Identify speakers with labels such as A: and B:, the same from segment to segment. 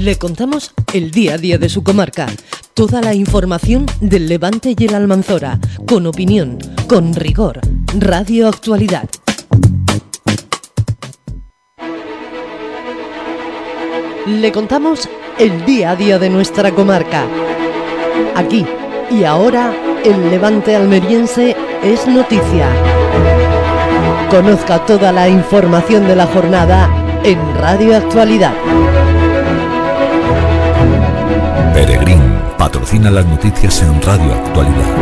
A: Le contamos el día a día de su comarca, toda la información del Levante y el Almanzora, con opinión, con rigor. Radio Actualidad. Le contamos el día a día de nuestra comarca. Aquí y ahora, el Levante almeriense es noticia. Conozca toda la información de la jornada en Radio Actualidad.
B: Peregrín patrocina las noticias en Radio Actualidad.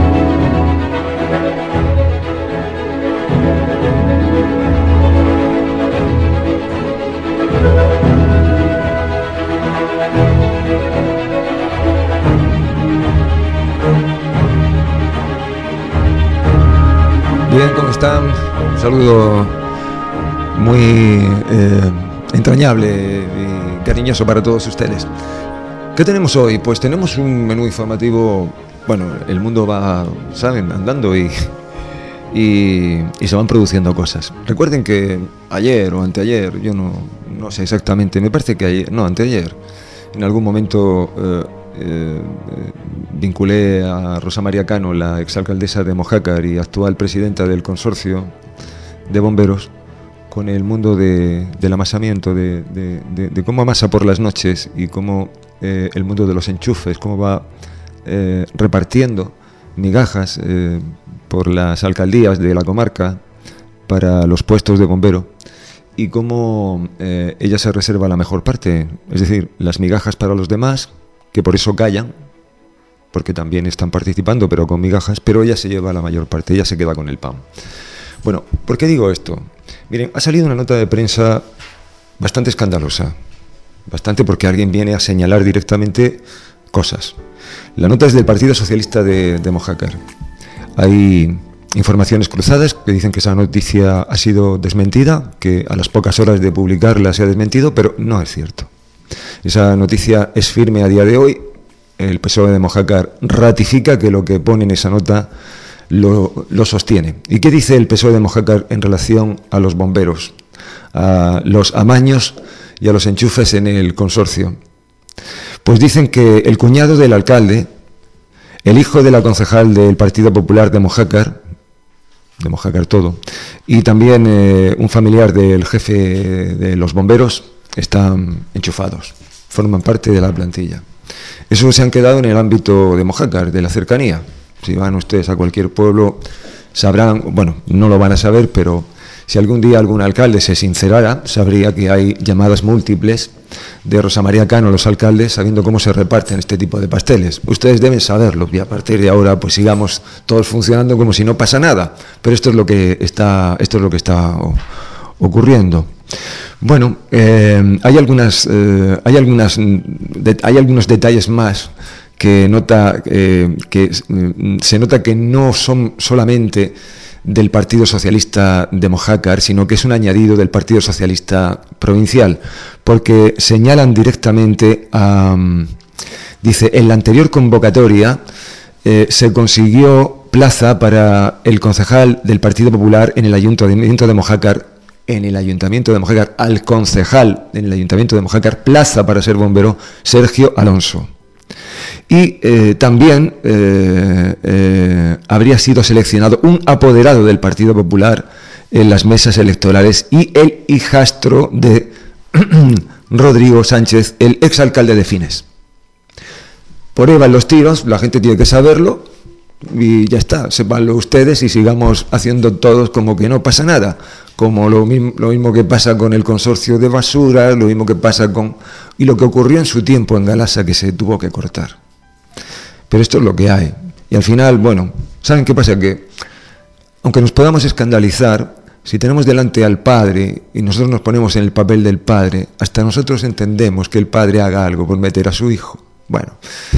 C: Bien, ¿cómo están? Un saludo muy entrañable y cariñoso para todos ustedes. ¿Qué tenemos hoy? Pues tenemos un menú informativo. Bueno, el mundo va, ¿saben?, andando y se van produciendo cosas. Recuerden que ayer o anteayer, yo no sé exactamente, me parece que ayer, no, anteayer, en algún momento vinculé a Rosa María Cano, la exalcaldesa de Mojácar y actual presidenta del consorcio de bomberos, con el mundo del amasamiento, de cómo amasa por las noches y cómo el mundo de los enchufes, cómo va repartiendo migajas por las alcaldías de la comarca para los puestos de bombero, y cómo ella se reserva la mejor parte, es decir, las migajas para los demás, que por eso callan, porque también están participando, pero con migajas, pero ella se lleva la mayor parte, ella se queda con el pan. Bueno, ¿por qué digo esto? Miren, ha salido una nota de prensa bastante escandalosa, bastante, porque alguien viene a señalar directamente cosas. La nota es del Partido Socialista de Mojácar. Hay informaciones cruzadas que dicen que esa noticia ha sido desmentida, que a las pocas horas de publicarla se ha desmentido, pero no es cierto. Esa noticia es firme a día de hoy. El PSOE de Mojácar ratifica que lo que pone en esa nota lo sostiene. ¿Y qué dice el PSOE de Mojácar en relación a los bomberos, a los amaños y a los enchufes en el consorcio? Pues dicen que el cuñado del alcalde, el hijo de la concejal del Partido Popular de Mojácar todo, y también un familiar del jefe de los bomberos están enchufados, forman parte de la plantilla. Eso se han quedado en el ámbito de Mojácar, de la cercanía. Si van ustedes a cualquier pueblo, sabrán, bueno, no lo van a saber, pero si algún día algún alcalde se sincerara, sabría que hay llamadas múltiples de Rosa María Cano, los alcaldes, sabiendo cómo se reparten este tipo de pasteles. Ustedes deben saberlo, y a partir de ahora pues sigamos todos funcionando como si no pasa nada. Pero esto es lo que está ocurriendo. Bueno, hay algunos detalles más que se nota que no son solamente del Partido Socialista de Mojácar, sino que es un añadido del Partido Socialista Provincial, porque señalan directamente dice, en la anterior convocatoria se consiguió plaza para el concejal del Partido Popular en el Ayuntamiento de Mojácar, al concejal en el Ayuntamiento de Mojácar, plaza para ser bombero, Sergio Alonso. Y también habría sido seleccionado un apoderado del Partido Popular en las mesas electorales y el hijastro de Rodrigo Sánchez, el exalcalde de Fines. Por ahí van los tiros, la gente tiene que saberlo y ya está, sépanlo ustedes y sigamos haciendo todos como que no pasa nada, como lo mismo que pasa con el consorcio de basura, lo mismo que pasa y lo que ocurrió en su tiempo en Galasa, que se tuvo que cortar. Pero esto es lo que hay. Y al final, bueno, ¿saben qué pasa? Que aunque nos podamos escandalizar, si tenemos delante al padre y nosotros nos ponemos en el papel del padre, hasta nosotros entendemos que el padre haga algo por meter a su hijo. Bueno,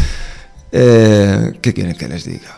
C: ¿qué quieren que les diga?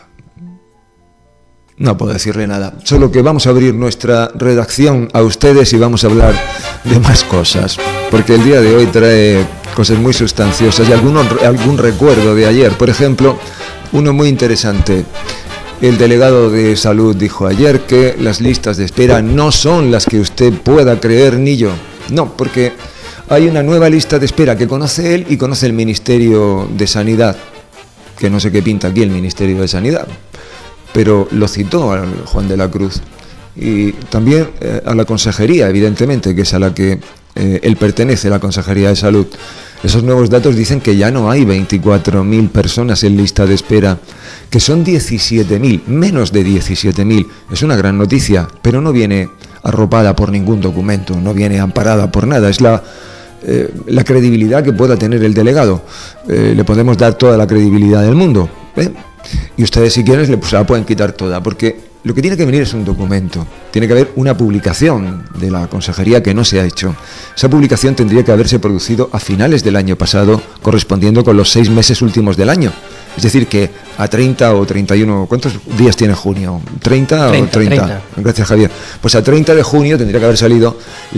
C: No puedo decirle nada, solo que vamos a abrir nuestra redacción a ustedes y vamos a hablar de más cosas, porque el día de hoy trae cosas muy sustanciosas y algún recuerdo de ayer. Por ejemplo, uno muy interesante. El delegado de salud dijo ayer que las listas de espera no son las que usted pueda creer ni yo. No, porque hay una nueva lista de espera que conoce él y conoce el Ministerio de Sanidad, que no sé qué pinta aquí el Ministerio de Sanidad, pero lo citó a Juan de la Cruz. Y también a la consejería, evidentemente, que es a la que él pertenece, la Consejería de Salud. Esos nuevos datos dicen que ya no hay 24.000 personas en lista de espera, que son 17.000, menos de 17.000. Es una gran noticia, pero no viene arropada por ningún documento, no viene amparada por nada. Es la credibilidad que pueda tener el delegado. Le podemos dar toda la credibilidad del mundo, y ustedes, si quieren, se la pueden quitar toda, porque lo que tiene que venir es un documento, tiene que haber una publicación de la consejería que no se ha hecho. Esa publicación tendría que haberse producido a finales del año pasado, correspondiendo con los 6 meses últimos del año. Es decir, que a 30 o 31, ¿cuántos días tiene junio? ¿30 o 30? Gracias, Javier. Pues a 30 de junio tendría que haber salido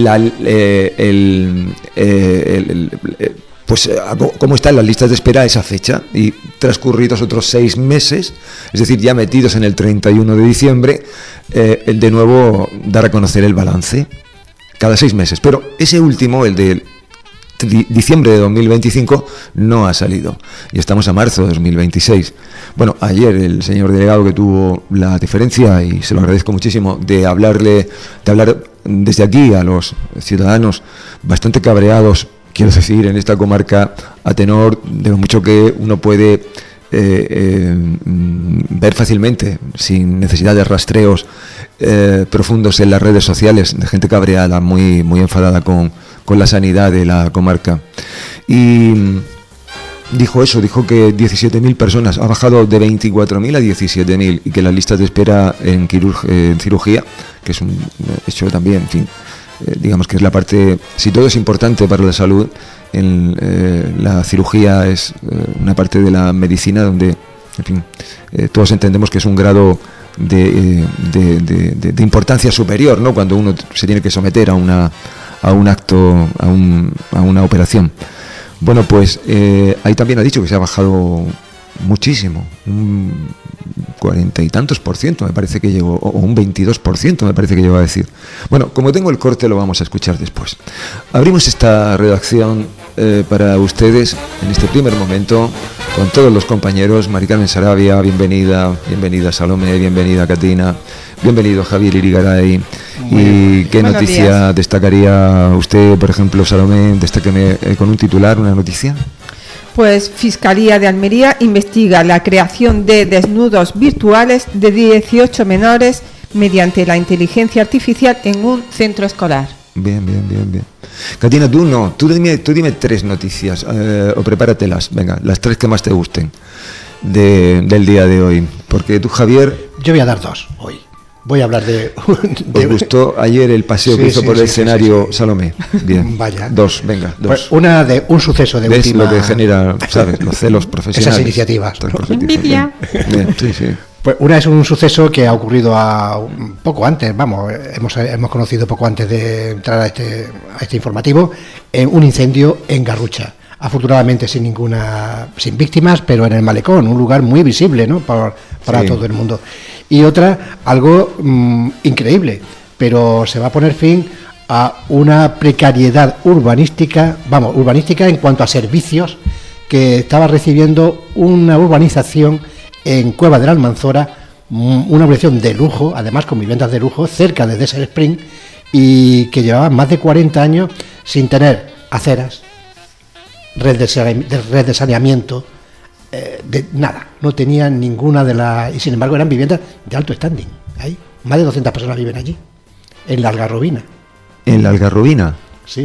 C: pues cómo están las listas de espera a esa fecha, y transcurridos otros 6 meses, es decir, ya metidos en el 31 de diciembre, de nuevo dar a conocer el balance cada 6 meses. Pero ese último, el de diciembre de 2025, no ha salido, y estamos a marzo de 2026. Bueno, ayer el señor delegado, que tuvo la deferencia, y se lo agradezco muchísimo, de hablar desde aquí a los ciudadanos bastante cabreados, quiero decir, en esta comarca, a tenor de lo mucho que uno puede ver fácilmente, sin necesidad de rastreos profundos en las redes sociales, de gente cabreada, muy, muy enfadada con la sanidad de la comarca. Y dijo que 17.000 personas, ha bajado de 24.000 a 17.000, y que las listas de espera en cirugía, que es un hecho también, en fin, digamos que es la parte, si todo es importante para la salud, la cirugía es una parte de la medicina donde, en fin, todos entendemos que es un grado de importancia superior, ¿no?, cuando uno se tiene que someter a un acto, a una operación. Bueno, pues ahí también ha dicho que se ha bajado muchísimo, un 40 y tantos %, me parece que llegó, o un 22%, me parece que llegó a decir. Bueno, como tengo el corte, lo vamos a escuchar después. Abrimos esta redacción para ustedes en este primer momento con todos los compañeros. Mari Carmen Sarabia, bienvenida Salomé, bienvenida Catina, bienvenido Javier Irigaray. ¿Y qué noticia destacaría usted, por ejemplo, Salomé? Destáqueme con un titular, una noticia.
D: Pues Fiscalía de Almería investiga la creación de desnudos virtuales de 18 menores mediante la inteligencia artificial en un centro escolar.
C: Bien. Catina, tú dime 3 noticias, o prepáratelas, venga, las 3 que más te gusten del día de hoy, porque tú, Javier...
E: Yo voy a dar 2 hoy. Voy a hablar de...
C: ¿Os gustó ayer el paseo que hizo por el escenario Salomé? Bien.
E: Vaya.
C: 2, venga, 2.
E: Pues una de un suceso de
C: ¿ves
E: última...
C: lo que genera, sabes, los celos profesionales?
E: Esas iniciativas.
D: Envidia.
C: Bien, sí.
E: Pues una es un suceso que ha ocurrido poco antes, hemos conocido poco antes de entrar a este informativo, en un incendio en Garrucha. Afortunadamente sin víctimas, pero en el Malecón, un lugar muy visible, ¿no?, para todo el mundo. Y otra, algo increíble, pero se va a poner fin a una precariedad urbanística en cuanto a servicios que estaba recibiendo una urbanización en Cueva de la Almanzora, una urbanización de lujo, además con viviendas de lujo, cerca de Desert Spring, y que llevaba más de 40 años sin tener aceras, red de saneamiento, de nada, no tenían ninguna de las... Y sin embargo eran viviendas de alto standing. Hay más de 200 personas viven allí, en la Algarrobina.
C: ¿En la Algarrobina?
E: Sí.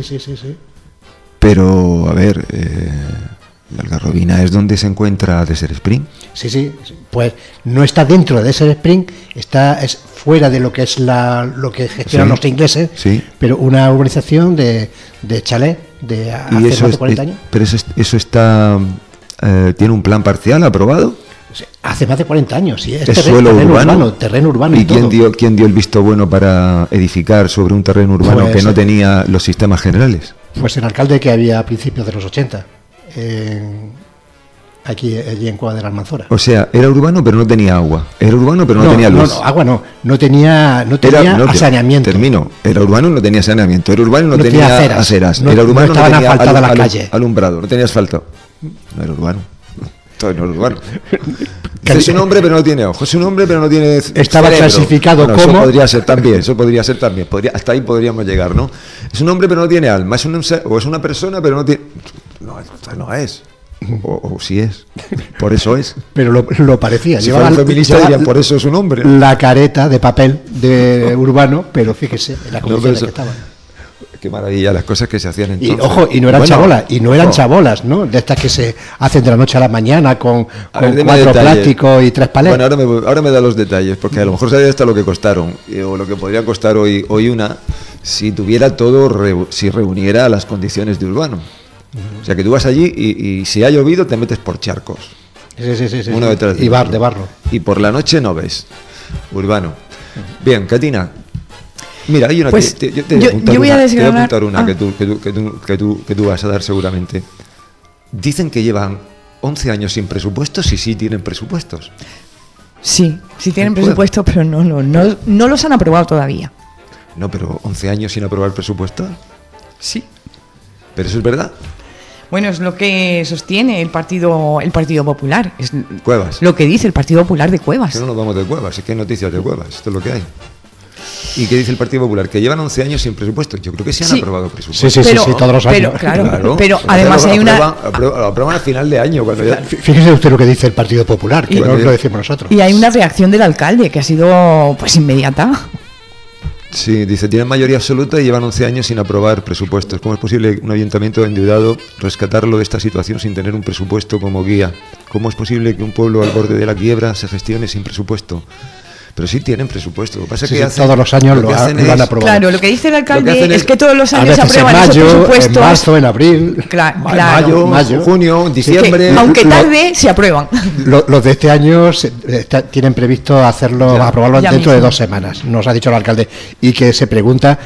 C: Pero, a ver, la Algarrobina es donde se encuentra Desert Spring.
E: Sí, pues no está dentro de Desert Spring, es fuera de lo que es lo que gestionan los ingleses, pero una urbanización de chalet de hace más de 40 años.
C: Pero eso está... ¿tiene un plan parcial aprobado?
E: Hace más de 40 años, sí.
C: ¿Es suelo urbano?
E: Terreno urbano.
C: ¿Y quién dio el visto bueno para edificar sobre un terreno urbano que no tenía los sistemas generales?
E: Pues el alcalde que había a principios de los 80. allí en Cueva de la Almanzora.
C: O sea, era urbano pero no tenía agua. Era urbano pero no tenía luz.
E: No, agua no tenía saneamiento.
C: Termino. Era urbano y no tenía saneamiento. Era urbano y no tenía aceras.
E: Era urbano y no tenía
C: alumbrado. No tenía asfalto. No era urbano. Todo no era urbano. Es un hombre pero no tiene ojos. Es un hombre pero no tiene
E: Estaba cerebro. Clasificado como...
C: Eso podría ser también. Hasta ahí podríamos llegar, ¿no? Es un hombre pero no tiene alma. Es una persona pero no tiene... No es. O sí es. Por eso es.
E: Pero lo parecía.
C: Si fuera feminista dirían, por eso es un hombre.
E: La careta de papel de urbano, pero fíjese en la condición en que estaba.
C: Qué maravilla las cosas que se hacían entonces.
E: Y ojo, y no eran chabolas, chabolas, ¿no? De estas que se hacen de la noche a la mañana con 4 plásticos y 3 palés.
C: Bueno, ahora me da los detalles, porque a lo mejor sabía hasta lo que costaron, o lo que podría costar hoy una, si tuviera todo, si reuniera las condiciones de urbano. O sea, que tú vas allí y si ha llovido te metes por charcos.
E: Sí.
C: Uno detrás de otro.
E: De barro.
C: Y por la noche no ves. Urbano. Bien, Katina. Mira, hay una
F: pues,
C: que yo voy a apuntar una que tú vas a dar seguramente. Dicen que llevan 11 años sin presupuestos y sí tienen presupuestos.
F: Sí tienen presupuestos, pero no los han aprobado todavía.
C: No, pero 11 años sin aprobar presupuestos.
F: Sí.
C: ¿Pero eso es verdad?
F: Bueno, es lo que sostiene el Partido Popular. Es
C: Cuevas.
F: Lo que dice el Partido Popular de Cuevas.
C: Que no nos vamos de Cuevas, es que hay noticias de Cuevas, esto es lo que hay. ¿Y qué dice el Partido Popular? Que llevan 11 años sin presupuesto. Yo creo que se han aprobado presupuestos.
E: Sí, todos los años.
F: Pero además hay una...
C: Lo aprueban a final de año.
E: Fíjese usted lo que dice el Partido Popular, que no lo decimos nosotros.
F: Y hay una reacción del alcalde que ha sido pues inmediata.
C: Sí, dice, tienen mayoría absoluta y llevan 11 años sin aprobar presupuestos. ¿Cómo es posible un ayuntamiento endeudado rescatarlo de esta situación sin tener un presupuesto como guía? ¿Cómo es posible que un pueblo al borde de la quiebra se gestione sin presupuesto? Pero sí tienen presupuesto. Lo que pasa es que
E: todos los años lo han aprobado.
F: Claro, lo que dice el alcalde es que todos los años se aprueban esos presupuestos.
E: En marzo, en abril,
C: mayo, junio, diciembre.
F: Aunque tarde, se aprueban.
E: Los de este año tienen previsto aprobarlo dentro de 2 semanas, nos ha dicho el alcalde. Y que se pregunta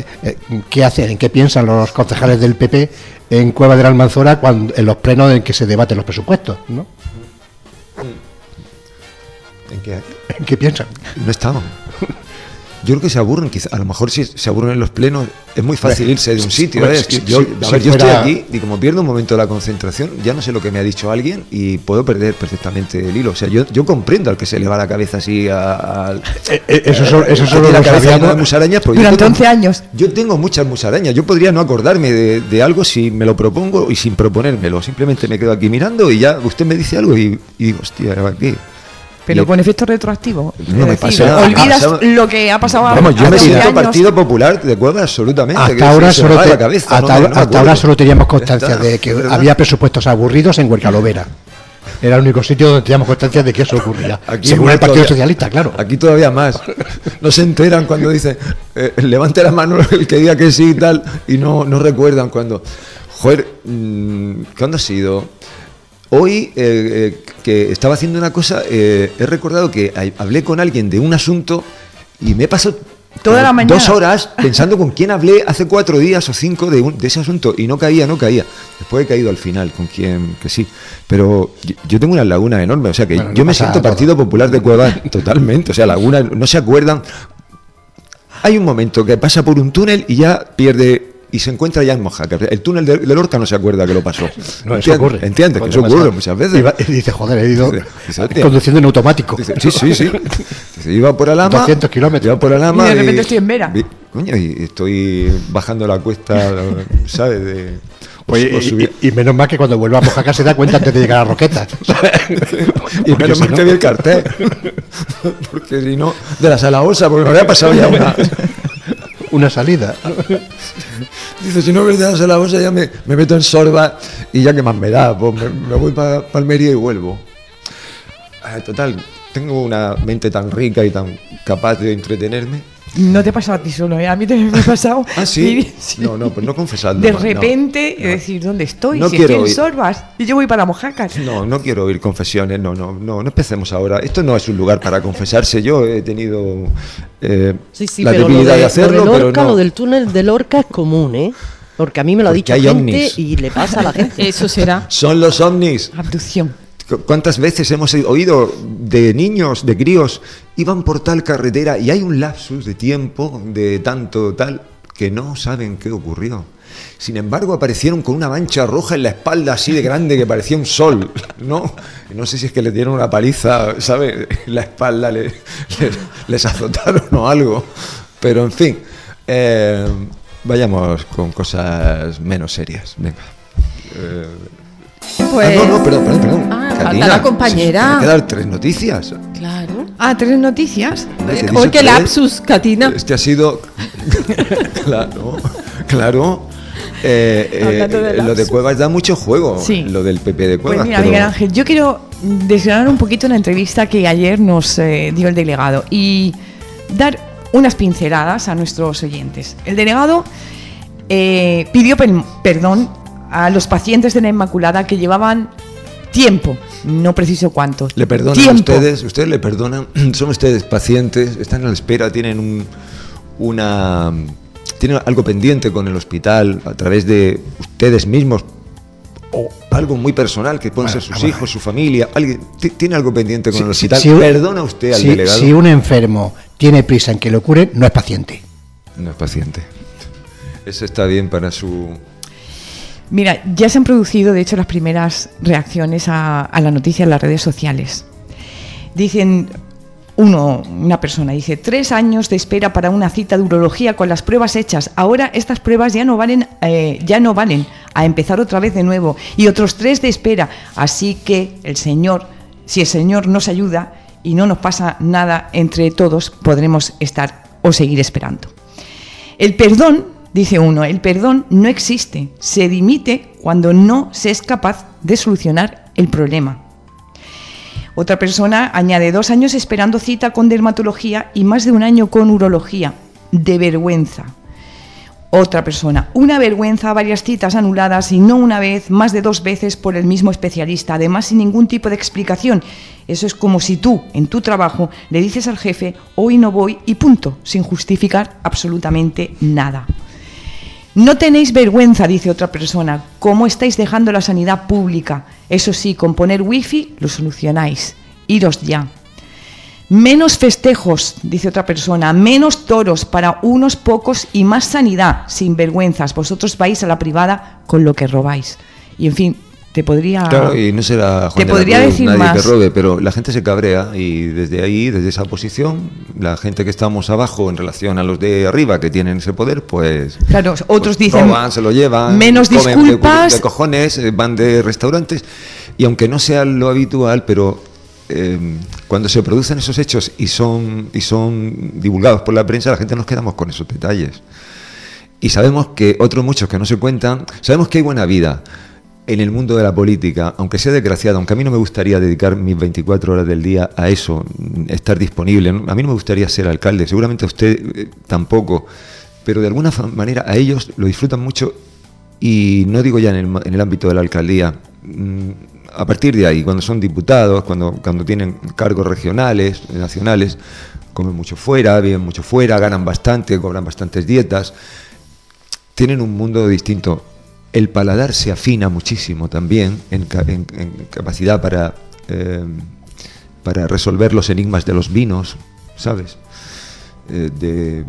E: qué hacen, en qué piensan los concejales del PP en Cueva de la Almanzora en los plenos en que se debaten los presupuestos, ¿no? ¿En qué piensan?
C: No estaban. Yo creo que se aburren, quizá. A lo mejor si se aburren en los plenos es muy fácil irse de un sitio. Yo estoy aquí y como pierdo un momento la concentración, ya no sé lo que me ha dicho alguien y puedo perder perfectamente el hilo. O sea, yo comprendo al que se le va la cabeza así
E: eso solo
C: la
E: lo
C: cabeza
E: sabíamos
C: de musarañas.
F: Durante 11 años.
C: Yo tengo muchas musarañas. Yo podría no acordarme de algo si me lo propongo y sin proponérmelo. Simplemente me quedo aquí mirando y ya usted me dice algo y digo, hostia, ¿qué?
F: Pero con efecto retroactivo.
C: No me pasa nada.
F: Olvidas lo que ha pasado.
C: Vamos, yo me siento Partido Popular de Cuevas absolutamente.
E: Hasta ahora solo teníamos constancia de que había presupuestos aburridos en Huercalovera. Era el único sitio donde teníamos constancia de que eso ocurría.
C: Aquí
E: según el Partido Socialista, claro.
C: Aquí todavía más. No se enteran cuando dicen levante la mano el que diga que sí y tal, y no recuerdan cuando. Joder, ¿cuándo ha sido? Hoy, que estaba haciendo una cosa, he recordado que hablé con alguien de un asunto y me he pasado
F: toda la mañana
C: 2 horas pensando con quién hablé hace 4 días o 5 de ese asunto y no caía. Después he caído al final con quien que sí. Pero yo tengo una laguna enorme, o sea que yo me siento Partido Popular de Cuevas totalmente. O sea, laguna, no se acuerdan. Hay un momento que pasa por un túnel y ya pierde... Y se encuentra ya en Mojácar. El túnel de Lorca no se acuerda que lo pasó.
E: No, eso ocurre.
C: ¿Entiendes? Que eso ocurre muchas veces.
E: Y dice, joder, he ido conduciendo en automático.
C: Dice, sí. Dice, iba por Alhama.
E: 200 kilómetros.
C: Iba por Alhama.
F: Y de repente estoy en Vera.
C: Coño, y estoy bajando la cuesta, ¿sabes?
E: Y menos mal que cuando vuelva a Mojácar se da cuenta antes de llegar a Roquetas.
C: Y menos mal que vi el cartel. Porque si no, de la Salaosa, porque me había pasado ya
E: una salida.
C: Dice, si no ves de la Salaosa ya me meto en Sorba y ya que más me da, pues me voy para Almería y vuelvo. Total, tengo una mente tan rica y tan capaz de entretenerme.
F: No te pasa a ti solo, ¿eh? A mí también me ha pasado.
C: ¿Ah, sí? No, pues no confesando.
F: De repente, decir, ¿dónde estoy?
C: No
F: si
C: quiero
F: estoy en Sorbas y yo voy para Mojácar.
C: No quiero oír confesiones, no empecemos ahora. Esto no es un lugar para confesarse. Yo he tenido la debilidad de hacerlo, pero no.
A: Lo del túnel de Lorca es común, ¿eh? Porque a mí me lo ha dicho gente ovnis. Y le pasa a la gente.
F: Eso será.
C: Son los ovnis.
F: Abducción.
C: ¿Cuántas veces hemos oído de niños, de críos, iban por tal carretera y hay un lapsus de tiempo, de tanto tal, que no saben qué ocurrió? Sin embargo, aparecieron con una mancha roja en la espalda así de grande que parecía un sol, ¿no? No sé si es que le dieron una paliza, ¿sabes? En la espalda les azotaron o algo. Pero, en fin, vayamos con cosas menos serias. Venga.
D: Pues...
C: no, perdón.
D: Falta la compañera.
C: Hay que dar 3 noticias.
F: Claro. 3 noticias.
D: Hoy qué lapsus, Katina.
C: Este ha sido... Claro. Lo de Cuevas da mucho juego.
F: Sí.
C: Lo del PP de Cuevas.
F: Pues mira, Miguel Ángel, yo quiero desgranar un poquito una entrevista que ayer nos dio el delegado y dar unas pinceladas a nuestros oyentes. El delegado pidió perdón a los pacientes de la Inmaculada que llevaban tiempo, no preciso cuánto.
C: ¿Le perdonan a ustedes le perdonan? Son ustedes pacientes, están a la espera, tienen tienen algo pendiente con el hospital a través de ustedes mismos o algo muy personal que pueden ser sus hijos, su familia. Alguien tiene algo pendiente con el hospital. ¿Perdona usted al delegado?
E: Si un enfermo tiene prisa en que lo curen, no es paciente.
C: No es paciente. Eso está bien para su...
F: Mira, ya se han producido, de hecho, las primeras reacciones a la noticia en las redes sociales. Dicen, una persona dice, 3 años de espera para una cita de urología con las pruebas hechas. Ahora estas pruebas ya no valen a empezar otra vez de nuevo. Y otros 3 de espera. Así que si el Señor nos ayuda y no nos pasa nada entre todos, podremos estar o seguir esperando. El perdón, dice uno, el perdón no existe. Se dimite cuando no se es capaz de solucionar el problema. Otra persona añade 2 años esperando cita con dermatología y más de 1 año con urología. De vergüenza. Otra persona, una vergüenza, varias citas anuladas y no una vez, más de 2 veces por el mismo especialista, además sin ningún tipo de explicación. Eso es como si tú, en tu trabajo, le dices al jefe, hoy no voy y punto, sin justificar absolutamente nada. No tenéis vergüenza, dice otra persona, ¿cómo estáis dejando la sanidad pública? Eso sí, con poner wifi lo solucionáis. Iros ya. Menos festejos, dice otra persona, menos toros para unos pocos y más sanidad, sin vergüenzas. Vosotros vais a la privada con lo que robáis. Y en fin, te podría...
C: Claro, y no será Juan
F: te podría
C: de la Cruz,
F: decir
C: nadie
F: más.
C: que robe, pero la gente se cabrea y desde ahí, desde esa posición, la gente que estamos abajo en relación a los de arriba que tienen ese poder, pues...
F: Claro, otros dicen...
C: Roban, se lo llevan,
F: menos
C: comen
F: disculpas...
C: de cojones, van de restaurantes, y aunque no sea lo habitual, pero... cuando se producen esos hechos y son divulgados por la prensa, la gente nos quedamos con esos detalles. Y sabemos que otros muchos que no se cuentan, sabemos que hay buena vida en el mundo de la política, aunque sea desgraciada, aunque a mí no me gustaría dedicar mis 24 horas del día a eso, estar disponible, ¿no? A mí no me gustaría ser alcalde, seguramente a usted tampoco, pero de alguna manera a ellos lo disfrutan mucho y no digo ya en el ámbito de la alcaldía. A partir de ahí, cuando son diputados, cuando tienen cargos regionales, nacionales, comen mucho fuera, viven mucho fuera, ganan bastante, cobran bastantes dietas, tienen un mundo distinto. El paladar se afina muchísimo también en capacidad para resolver los enigmas de los vinos, ¿sabes? De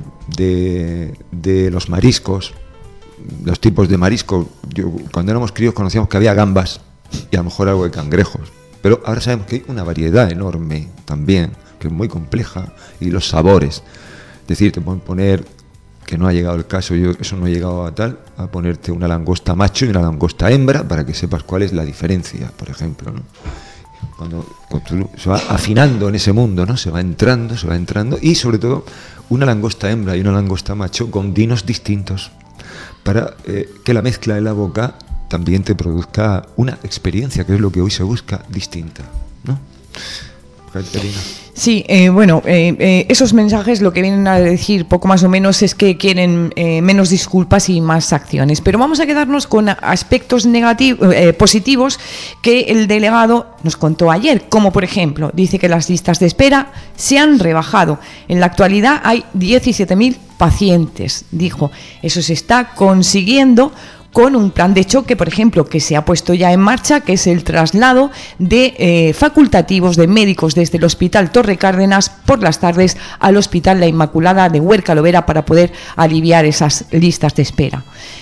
C: los mariscos, los tipos de marisco. Cuando éramos críos conocíamos que había gambas y a lo mejor algo de cangrejos, pero ahora sabemos que hay una variedad enorme también, que es muy compleja, y los sabores, es decir, te pueden poner, que no ha llegado el caso, eso no he llegado a ponerte una langosta macho y una langosta hembra para que sepas cuál es la diferencia, por ejemplo, ¿no? Cuando se va afinando en ese mundo, ¿no? Se va entrando, y sobre todo una langosta hembra y una langosta macho con vinos distintos, para que la mezcla de la boca también te produzca una experiencia, que es lo que hoy se busca, distinta, ¿no? Caterina.
F: Sí, esos mensajes lo que vienen a decir poco más o menos es que quieren menos disculpas y más acciones. Pero vamos a quedarnos con aspectos positivos que el delegado nos contó ayer, como por ejemplo, dice que las listas de espera se han rebajado. En la actualidad hay 17.000 pacientes, dijo. Eso se está consiguiendo con un plan de choque, por ejemplo, que se ha puesto ya en marcha, que es el traslado de facultativos de médicos desde el Hospital Torre Cárdenas por las tardes al Hospital La Inmaculada de Huerca Lovera para poder aliviar esas listas de espera.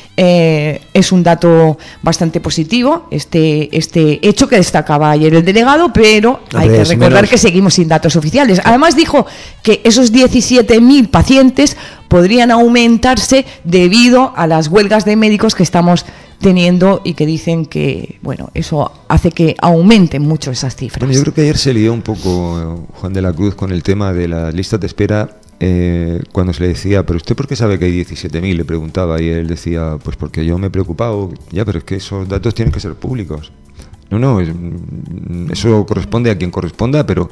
F: Es un dato bastante positivo este hecho que destacaba ayer el delegado, pero hay que recordar que seguimos sin datos oficiales. Además dijo que esos 17.000 pacientes podrían aumentarse debido a las huelgas de médicos que estamos teniendo y que dicen que, bueno, eso hace que aumenten mucho esas cifras.
C: Bueno, yo creo que ayer se lió un poco Juan de la Cruz con el tema de las listas de espera. Cuando se le decía, ¿pero usted por qué sabe que hay 17.000? Le preguntaba y él decía, pues porque yo me he preocupado. Ya, pero es que esos datos tienen que ser públicos. No, eso corresponde a quien corresponda, pero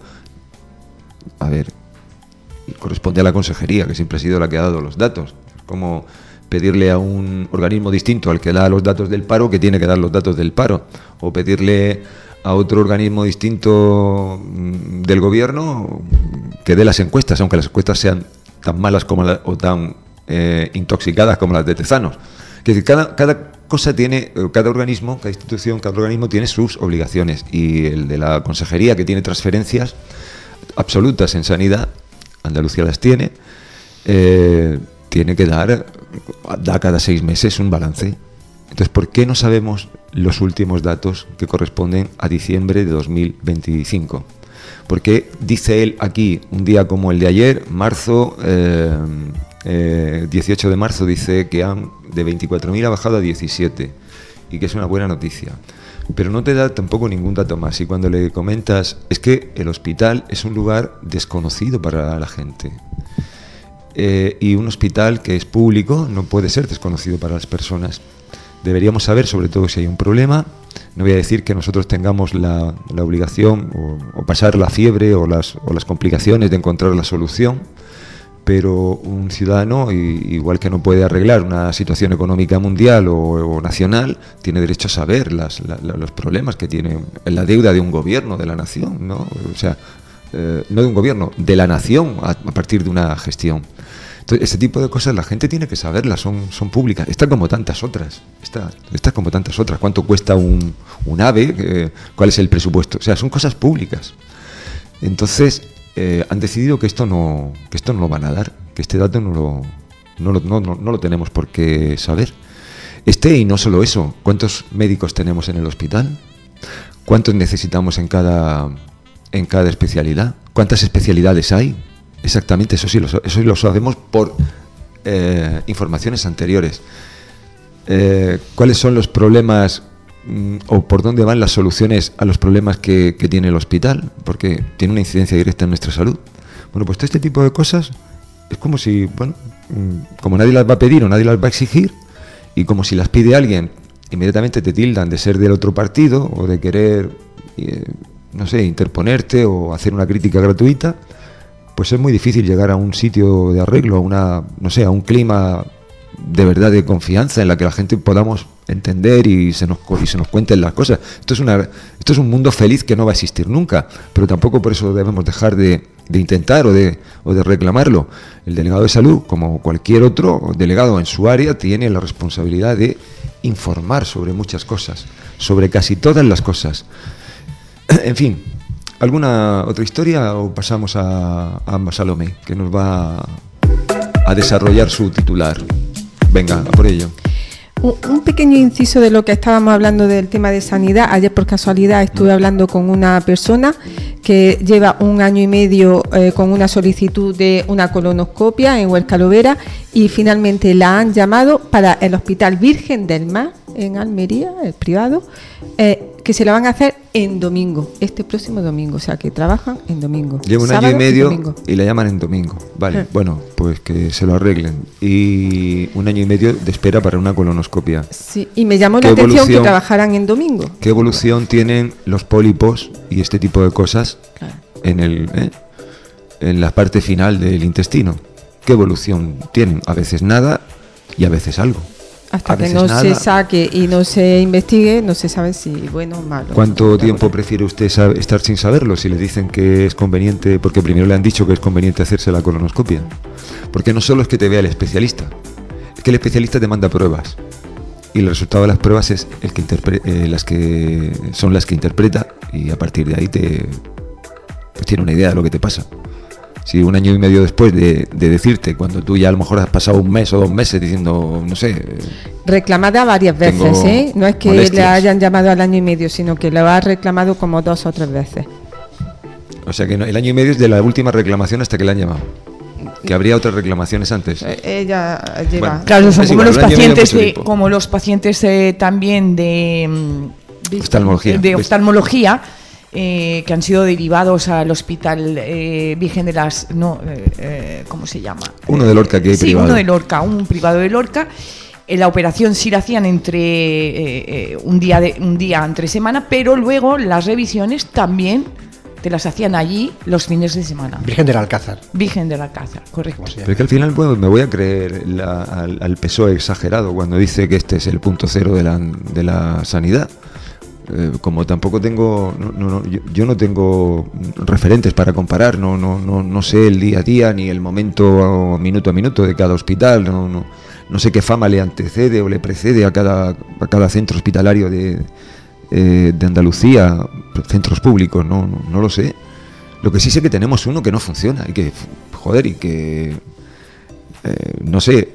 C: a ver, corresponde a la consejería, que siempre ha sido la que ha dado los datos. Es como pedirle a un organismo distinto al que da los datos del paro, que tiene que dar los datos del paro, o pedirle a otro organismo distinto del gobierno que dé las encuestas, aunque las encuestas sean tan malas como o tan intoxicadas como las de Tezanos. Es decir, cada cosa tiene, cada organismo, cada institución, cada organismo tiene sus obligaciones, y el de la consejería, que tiene transferencias absolutas en sanidad, Andalucía las tiene, tiene que dar cada 6 meses un balance. Entonces, ¿por qué no sabemos los últimos datos que corresponden a diciembre de 2025? Porque dice él aquí, un día como el de ayer, marzo, 18 de marzo, dice que de 24.000 ha bajado a 17, y que es una buena noticia. Pero no te da tampoco ningún dato más, y cuando le comentas, es que el hospital es un lugar desconocido para la gente. Y un hospital que es público no puede ser desconocido para las personas. Deberíamos saber, sobre todo si hay un problema. No voy a decir que nosotros tengamos la obligación o pasar la fiebre o las complicaciones de encontrar la solución, pero un ciudadano, igual que no puede arreglar una situación económica mundial o nacional, tiene derecho a saber los problemas que tiene la deuda de un gobierno, de la nación, ¿no? O sea, no de un gobierno, de la nación a partir de una gestión. Entonces, ese tipo de cosas la gente tiene que saberlas, son públicas. Está como tantas otras. Está como tantas otras. ¿Cuánto cuesta un AVE? ¿Cuál es el presupuesto? O sea, son cosas públicas. Entonces, han decidido que esto no lo van a dar, que este dato no lo tenemos por qué saber. Y no solo eso, ¿cuántos médicos tenemos en el hospital? ¿Cuántos necesitamos en cada especialidad? ¿Cuántas especialidades hay? Exactamente, eso sí lo sabemos por informaciones anteriores. ¿Cuáles son los problemas o por dónde van las soluciones a los problemas que tiene el hospital? Porque tiene una incidencia directa en nuestra salud. Bueno, pues todo este tipo de cosas es como si, como nadie las va a pedir o nadie las va a exigir, y como si las pide alguien, inmediatamente te tildan de ser del otro partido o de querer, interponerte o hacer una crítica gratuita. Pues es muy difícil llegar a un sitio de arreglo, a un clima de verdad de confianza en la que la gente podamos entender y se nos cuenten las cosas. Esto es un mundo feliz que no va a existir nunca, pero tampoco por eso debemos dejar de intentar o de reclamarlo. El delegado de salud, como cualquier otro delegado en su área, tiene la responsabilidad de informar sobre muchas cosas, sobre casi todas las cosas. En fin, ¿alguna otra historia o pasamos a Amba Salomé, que nos va a desarrollar su titular? Venga, a por ello.
D: Un pequeño inciso de lo que estábamos hablando del tema de sanidad. Ayer por casualidad estuve hablando con una persona que lleva 1 año y medio con una solicitud de una colonoscopia en Huerca Lovera, y finalmente la han llamado para el Hospital Virgen del Mar en Almería, el privado, que se la van a hacer en domingo, este próximo domingo, o sea que trabajan en domingo.
C: Lleva 1 año y medio y la llaman en domingo. Vale, bueno, pues que se lo arreglen. Y 1 año y medio de espera para una colonoscopia.
D: Sí, y me llamó la atención que trabajaran en domingo.
C: ¿Qué evolución tienen los pólipos y este tipo de cosas en la parte final del intestino? ¿Qué evolución tienen? A veces nada y a veces algo.
D: Hasta que no se saque y no se investigue, no se sabe si bueno o malo.
C: ¿Cuánto tiempo prefiere usted estar sin saberlo? Si le dicen que es conveniente, porque primero le han dicho que es conveniente hacerse la colonoscopia. Porque no solo es que te vea el especialista, es que el especialista te manda pruebas. y el resultado de las pruebas es el que las que interpreta, y a partir de ahí pues tiene una idea de lo que te pasa. Si 1 año y medio después de decirte, cuando tú ya a lo mejor has pasado 1 mes o 2 meses diciendo, no sé...
D: Reclamada varias veces, no es que molestias. Le hayan llamado al 1 año y medio, sino que lo ha reclamado como 2 o 3 veces. O
C: sea que el 1 año y medio es de la última reclamación hasta que le han llamado. Que habría otras reclamaciones antes.
D: Ella lleva.
F: Bueno, claro, son como, como los pacientes también de oftalmología, que han sido derivados al Hospital Virgen de las... ¿cómo se llama?
C: Uno de Lorca, que hay privado.
F: Sí, uno de Lorca, un privado de Lorca. La operación sí la hacían entre un día entre semana, pero luego las revisiones también te las hacían allí los fines de semana.
E: Virgen del Alcázar.
F: Virgen del Alcázar, correcto.
C: Pero es que al final me voy a creer al PSOE exagerado cuando dice que este es el punto cero de la sanidad. Como tampoco tengo, yo no tengo referentes para comparar, no sé el día a día ni el momento minuto a minuto de cada hospital, no sé qué fama le antecede o le precede a cada centro hospitalario de Andalucía, centros públicos, no lo sé. Lo que sí sé que tenemos uno que no funciona y que, y que no sé,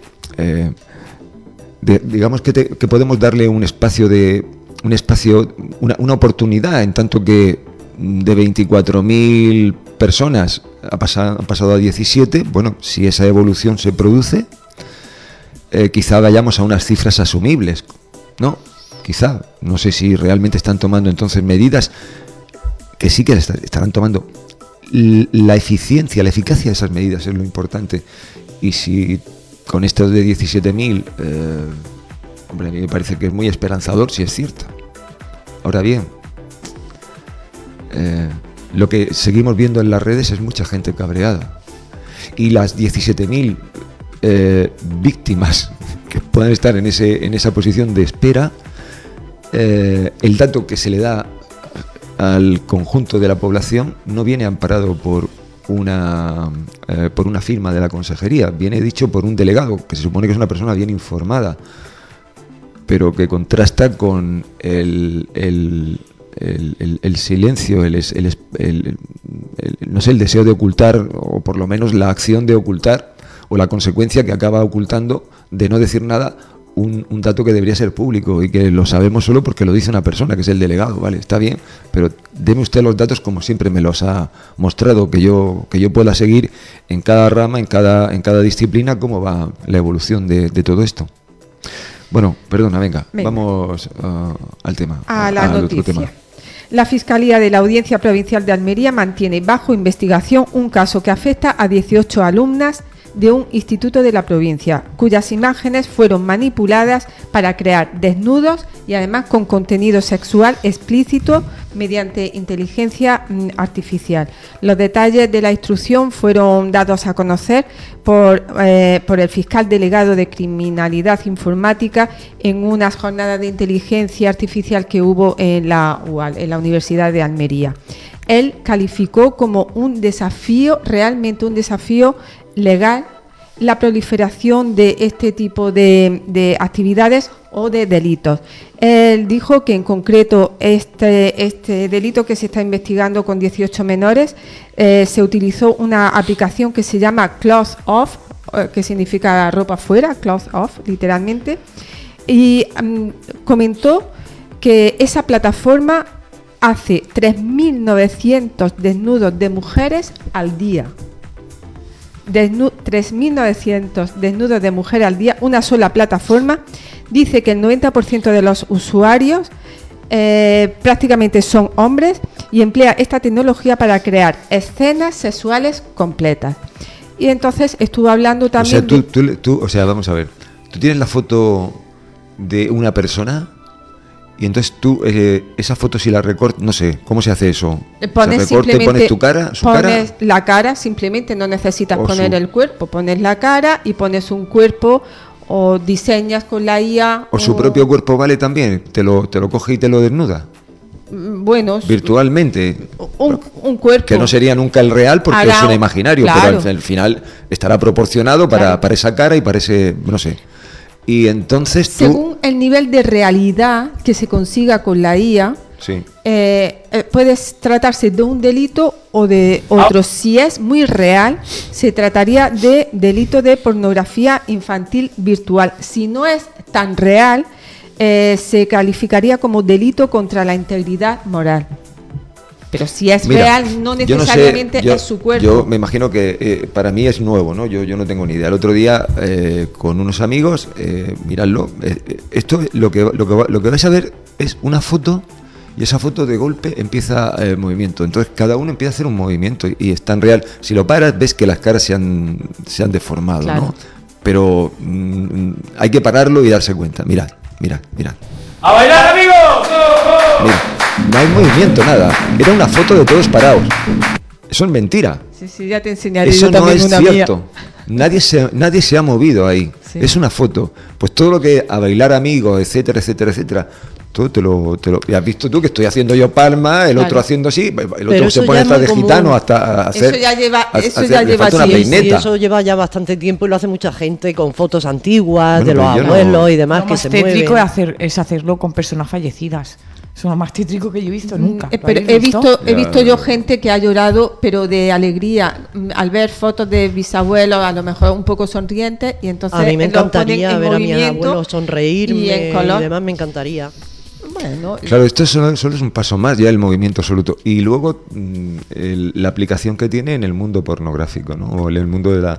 C: digamos que podemos darle un espacio, una oportunidad, en tanto que de 24.000 personas han pasado a 17. Bueno, si esa evolución se produce, quizá vayamos a unas cifras asumibles, ¿no? Quizá, no sé si realmente están tomando entonces medidas, que sí que estarán tomando. La eficiencia, la eficacia de esas medidas es lo importante. Y si con estos de 17.000, hombre, a mí me parece que es muy esperanzador, si es cierto. Ahora bien, lo que seguimos viendo en las redes es mucha gente cabreada. Y las 17.000 víctimas que puedan estar en esa posición de espera, el dato que se le da al conjunto de la población no viene amparado por una firma de la consejería, viene dicho por un delegado, que se supone que es una persona bien informada, pero que contrasta con el silencio, no sé, el deseo de ocultar, o por lo menos la acción de ocultar, o la consecuencia que acaba ocultando de no decir nada, un dato que debería ser público y que lo sabemos solo porque lo dice una persona, que es el delegado. Vale, está bien, pero deme usted los datos como siempre me los ha mostrado, que yo pueda seguir en cada rama, en cada disciplina, cómo va la evolución de todo esto. Bueno, perdona, venga. Vamos al tema.
D: A la noticia. Otro tema. La Fiscalía de la Audiencia Provincial de Almería mantiene bajo investigación un caso que afecta a 18 alumnas de un instituto de la provincia, cuyas imágenes fueron manipuladas para crear desnudos y además con contenido sexual explícito mediante inteligencia artificial. Los detalles de la instrucción fueron dados a conocer por el fiscal delegado de Criminalidad Informática en unas jornadas de inteligencia artificial que hubo en la UAL, en la Universidad de Almería. Él calificó como un desafío, realmente un desafío legal, la proliferación de este tipo de actividades o de delitos. Él dijo que en concreto este delito que se está investigando con 18 menores, se utilizó una aplicación que se llama Clothes Off, que significa ropa fuera, Clothes Off, literalmente, y comentó que esa plataforma hace 3.900 desnudos de mujeres al día. 3.900 desnudos de mujeres al día, una sola plataforma. Dice que el 90% de los usuarios prácticamente son hombres y emplea esta tecnología para crear escenas sexuales completas. Y entonces estuvo hablando también...
C: O sea, vamos a ver, tú tienes la foto de una persona... Y entonces tú, esa foto si la recortas, no sé, ¿cómo se hace eso?
D: Pones tu cara, pones la cara, simplemente no necesitas poner el cuerpo, pones la cara y pones un cuerpo o diseñas con la IA.
C: ¿O su propio cuerpo vale también? ¿Te lo coge y te lo desnuda?
D: Bueno,
C: virtualmente.
D: Un cuerpo.
C: Que no sería nunca el real porque es un imaginario, claro. Pero al final estará proporcionado para esa cara y para ese, no sé. Y entonces tú...
D: Según el nivel de realidad que se consiga con la IA,
C: Sí.
D: puede tratarse de un delito o de otro. Si es muy real, se trataría de delito de pornografía infantil virtual. Si no es tan real, se calificaría como delito contra la integridad moral. Pero si es real, no necesariamente es su cuerpo.
C: Yo me imagino que para mí es nuevo, ¿no? Yo no tengo ni idea. El otro día, con unos amigos, miradlo, esto lo que vais a ver es una foto, y esa foto de golpe empieza el movimiento. Entonces cada uno empieza a hacer un movimiento y es tan real. Si lo paras, ves que las caras se han deformado, claro, ¿no? Pero hay que pararlo y darse cuenta. Mirad.
G: ¡A bailar, amigos!
C: Mira, no hay movimiento, nada. Era una foto de todos parados. Eso es mentira.
D: Sí, ya te enseñaré.
C: Eso
D: yo también
C: no es
D: una
C: cierto.
D: mía.
C: Nadie se ha movido ahí. Sí. Es una foto. Pues todo lo que a bailar amigos, etcétera, todo te lo has visto tú, que estoy haciendo yo palma, el otro haciendo así, el otro se pone hasta de gitano hasta hacer.
D: Eso ya lleva
C: una peineta.
A: Eso lleva ya bastante tiempo y lo hace mucha gente con fotos antiguas de los abuelos y demás que se mueven.
F: Lo más tétrico es hacerlo con personas fallecidas. Es lo más tétrico que yo he visto nunca.
D: Pero he visto yo gente que ha llorado, pero de alegría, al ver fotos de bisabuelos, a lo mejor un poco sonrientes, y entonces
A: a mí me encantaría ver a mis
D: movimiento
A: abuelos sonreírme y demás, me encantaría.
D: Bueno,
C: claro, esto solo es un paso más, ya el movimiento absoluto. Y luego la aplicación que tiene en el mundo pornográfico, ¿no? O en el mundo de la...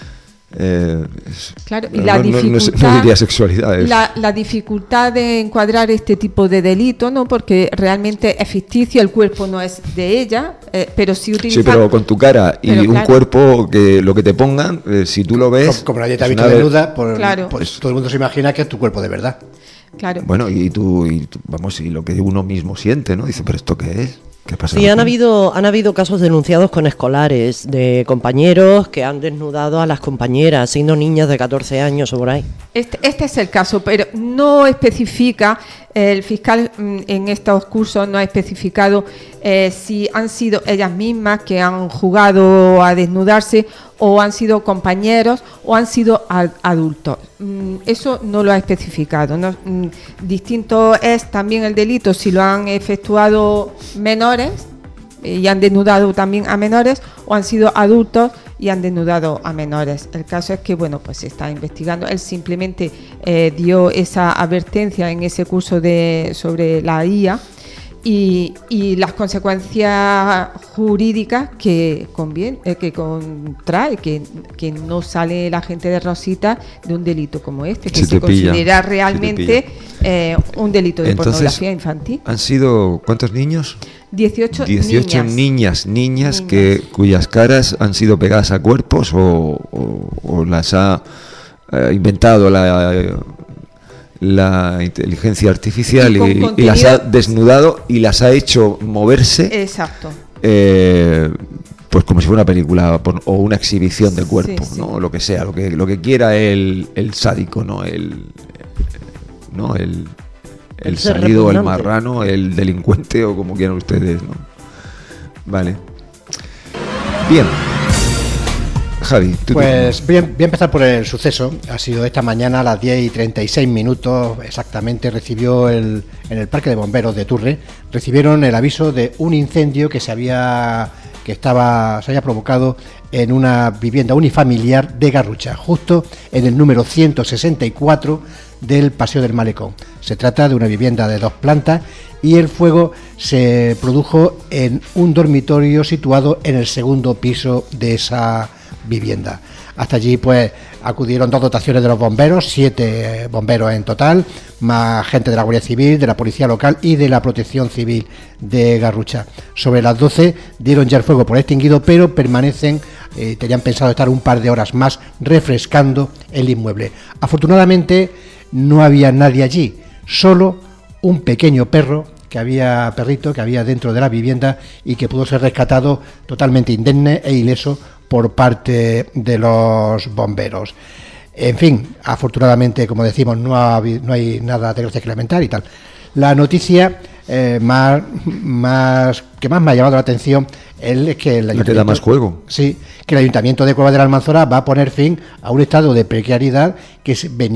D: claro, y la dificultad,
C: no diría sexualidad,
D: la dificultad de encuadrar este tipo de delito, ¿no? Porque realmente es ficticio, el cuerpo no es de ella, pero sí utiliza...
C: Sí, pero con tu cara y un cuerpo que lo que te pongan, si tú lo ves...
E: Como nadie te ha visto desnuda, pues todo el mundo se imagina que es tu cuerpo de verdad.
D: Claro.
C: Bueno, y tú, vamos, y lo que uno mismo siente, ¿no? Dice, ¿pero esto qué es? ¿Qué pasa?
A: Sí, han habido casos denunciados con escolares, de compañeros que han desnudado a las compañeras, siendo niñas de 14 años o por ahí.
D: Este es el caso, pero no especifica, el fiscal en estos cursos no ha especificado si han sido ellas mismas que han jugado a desnudarse o han sido compañeros o han sido adultos. Eso no lo ha especificado, ¿no? Distinto es también el delito si lo han efectuado menores y han desnudado también a menores, o han sido adultos y han desnudado a menores. El caso es que, bueno, pues se está investigando. Él simplemente dio esa advertencia en ese curso sobre la IA y las consecuencias jurídicas que contrae, que no sale la gente de rosita de un delito como este, que se considera realmente un delito de pornografía infantil.
C: ¿Han sido cuántos niños?
D: 18
C: niñas cuyas caras han sido pegadas a cuerpos o las ha inventado la inteligencia artificial y las ha desnudado y las ha hecho moverse.
D: Exacto.
C: Pues como si fuera una película o una exhibición de cuerpo, sí, ¿no? Sí. Lo que sea, lo que quiera el sádico, ¿no? El salido, el marrano, el delincuente o como quieran ustedes, ¿no? Vale. Bien. Javi,
E: pues voy a empezar por el suceso. Ha sido esta mañana a las 10:36 exactamente. Recibió en el Parque de Bomberos de Turre, recibieron el aviso de un incendio que se había provocado en una vivienda unifamiliar de Garrucha, justo en el número 164 del Paseo del Malecón. Se trata de una vivienda de 2 plantas y el fuego se produjo en un dormitorio situado en el segundo piso de esa vivienda. Hasta allí pues acudieron 2 dotaciones de los bomberos, 7 bomberos en total, más gente de la Guardia Civil, de la Policía Local y de la Protección Civil de Garrucha. Sobre las 12 dieron ya el fuego por extinguido, pero permanecen, tenían pensado estar un par de horas más refrescando el inmueble. Afortunadamente no había nadie allí, solo un pequeño perrito que había dentro de la vivienda y que pudo ser rescatado totalmente indemne e ileso por parte de los bomberos. En fin, afortunadamente, como decimos, no hay nada de gracia que lamentar y tal. La noticia que más me ha llamado la atención Él es que
C: le queda más juego.
E: Sí, que el Ayuntamiento de Cuevas de la Almanzora va a poner fin a un estado de precariedad que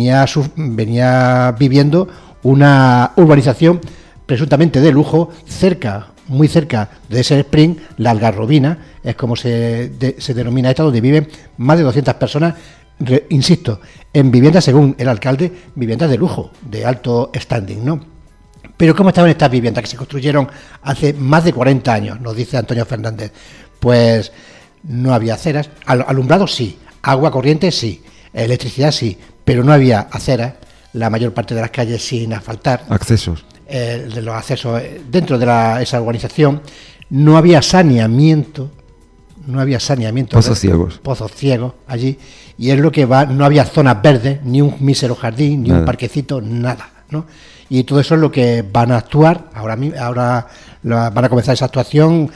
E: venía viviendo una urbanización presuntamente de lujo muy cerca de ese Spring, la Algarrobina, es como se denomina esto, donde viven más de 200 personas, insisto, en viviendas, según el alcalde, viviendas de lujo, de alto standing, ¿no? Pero ¿cómo estaban estas viviendas que se construyeron hace más de 40 años? Nos dice Antonio Fernández. Pues no había aceras, alumbrado sí, agua corriente sí, electricidad sí, pero no había aceras, la mayor parte de las calles sin asfaltar.
C: Accesos.
E: De los accesos dentro de esa urbanización, no había saneamiento.
C: Pozos ciegos
E: allí, y es lo que no había zonas verdes, ni un mísero jardín, ni un parquecito, nada, ¿no? Y todo eso es lo que van a actuar, ahora van a comenzar esa actuación,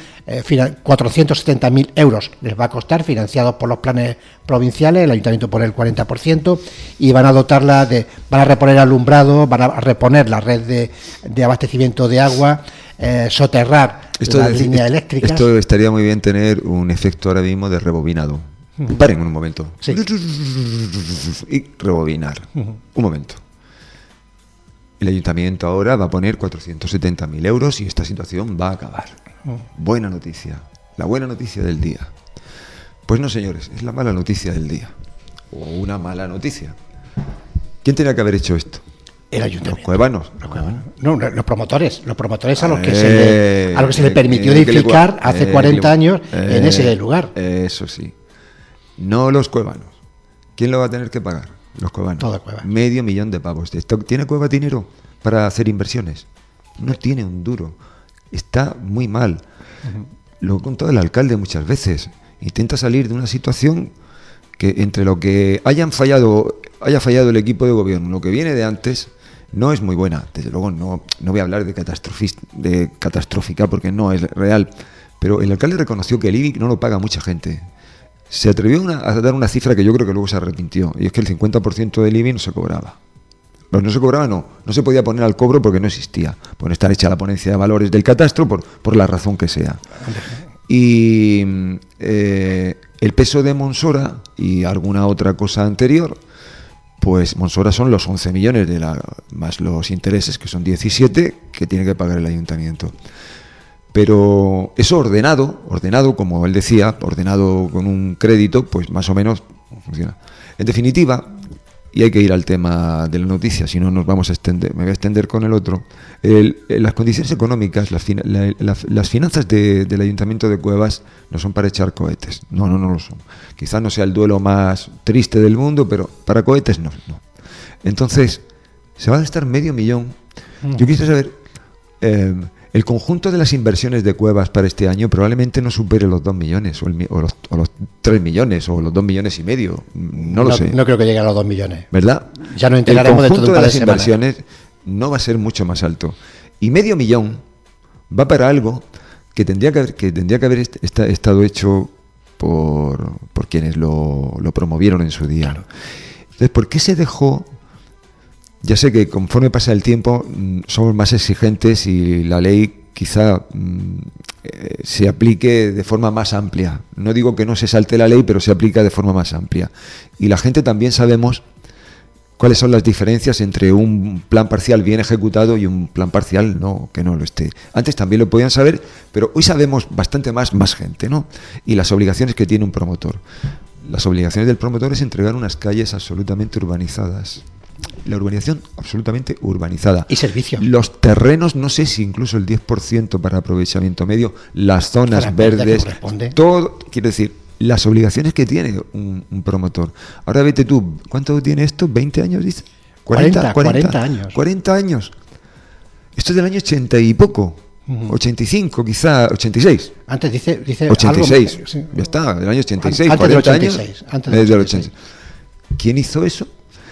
E: 470.000 euros les va a costar, financiados por los planes provinciales, el Ayuntamiento pone el 40%, y van a dotarla van a reponer alumbrado, van a reponer la red de abastecimiento de agua, soterrar las líneas eléctricas.
C: Esto estaría muy bien tener un efecto ahora mismo de rebobinado. Paren un momento.
E: Sí.
C: Y rebobinar. Un momento. El Ayuntamiento ahora va a poner 470.000 euros y esta situación va a acabar. Buena noticia. La buena noticia del día. Pues no, señores, es la mala noticia del día. O una mala noticia. ¿Quién tenía que haber hecho esto?
E: El Ayuntamiento.
C: Los cuevanos.
E: No, los promotores a los que se le permitió edificar hace 40 años en ese lugar.
C: Eso sí. No los cuevanos. ¿Quién lo va a tener que pagar? Los cuevanos.
E: Toda Cueva.
C: 500.000 de pavos. ¿Tiene Cueva dinero para hacer inversiones? No tiene un duro. Está muy mal. Lo ha contado el alcalde muchas veces. Intenta salir de una situación que entre lo que haya fallado el equipo de gobierno, lo que viene de antes, no es muy buena. Desde luego no voy a hablar de catastrófica porque no es real. Pero el alcalde reconoció que el IBI no lo paga mucha gente. Se atrevió a dar una cifra que yo creo que luego se arrepintió, y es que el 50% del IBI no se cobraba. Pero no se cobraba, no se podía poner al cobro porque no existía, por no estar hecha la ponencia de valores del catastro, por la razón que sea. Y el peso de Monsora y alguna otra cosa anterior, pues Monsora son los 11 millones más los intereses, que son 17, que tiene que pagar el ayuntamiento. Pero eso ordenado, como él decía, ordenado con un crédito, pues más o menos funciona. En definitiva, y hay que ir al tema de la noticia, si no nos vamos a extender, me voy a extender con el otro, las condiciones económicas, las finanzas del Ayuntamiento de Cuevas no son para echar cohetes, no lo son. Quizás no sea el duelo más triste del mundo, pero para cohetes no. Entonces, se va a gastar 500.000. Yo quisiera saber... el conjunto de las inversiones de Cuevas para este año probablemente no supere los 2 millones o los 3 millones o los 2 millones y medio. No lo sé.
E: No creo que llegue a los 2 millones.
C: ¿Verdad?
E: Ya nos enteraremos
C: de todo. El conjunto de las
E: semanas.
C: inversiones no va a ser mucho más alto. Y 500.000 va para algo que tendría que haber estado hecho por quienes lo promovieron en su día.
E: Claro.
C: Entonces, ¿por qué se dejó? Ya sé que conforme pasa el tiempo somos más exigentes y la ley quizá se aplique de forma más amplia. No digo que no se salte la ley, pero se aplica de forma más amplia. Y la gente también sabemos cuáles son las diferencias entre un plan parcial bien ejecutado y un plan parcial que no lo esté. Antes también lo podían saber, pero hoy sabemos bastante más gente, ¿no? Y las obligaciones que tiene un promotor. Las obligaciones del promotor es entregar unas calles absolutamente urbanizadas. La urbanización absolutamente urbanizada.
E: Y servicios.
C: Los terrenos, no sé si incluso el 10% para aprovechamiento medio, las zonas verdes, todo, quiero decir, las obligaciones que tiene un promotor. Ahora vete tú, ¿cuánto tiene esto? ¿20 años, dice?
E: 40 años.
C: 40 años. Esto es del año 80 y poco. 85, quizá 86.
E: Antes dice
C: 86.
E: Algo, sí.
C: Ya está, del año 86,
E: antes
C: 40
E: del 86,
C: años.
E: Antes del 86.
C: ¿Quién hizo eso?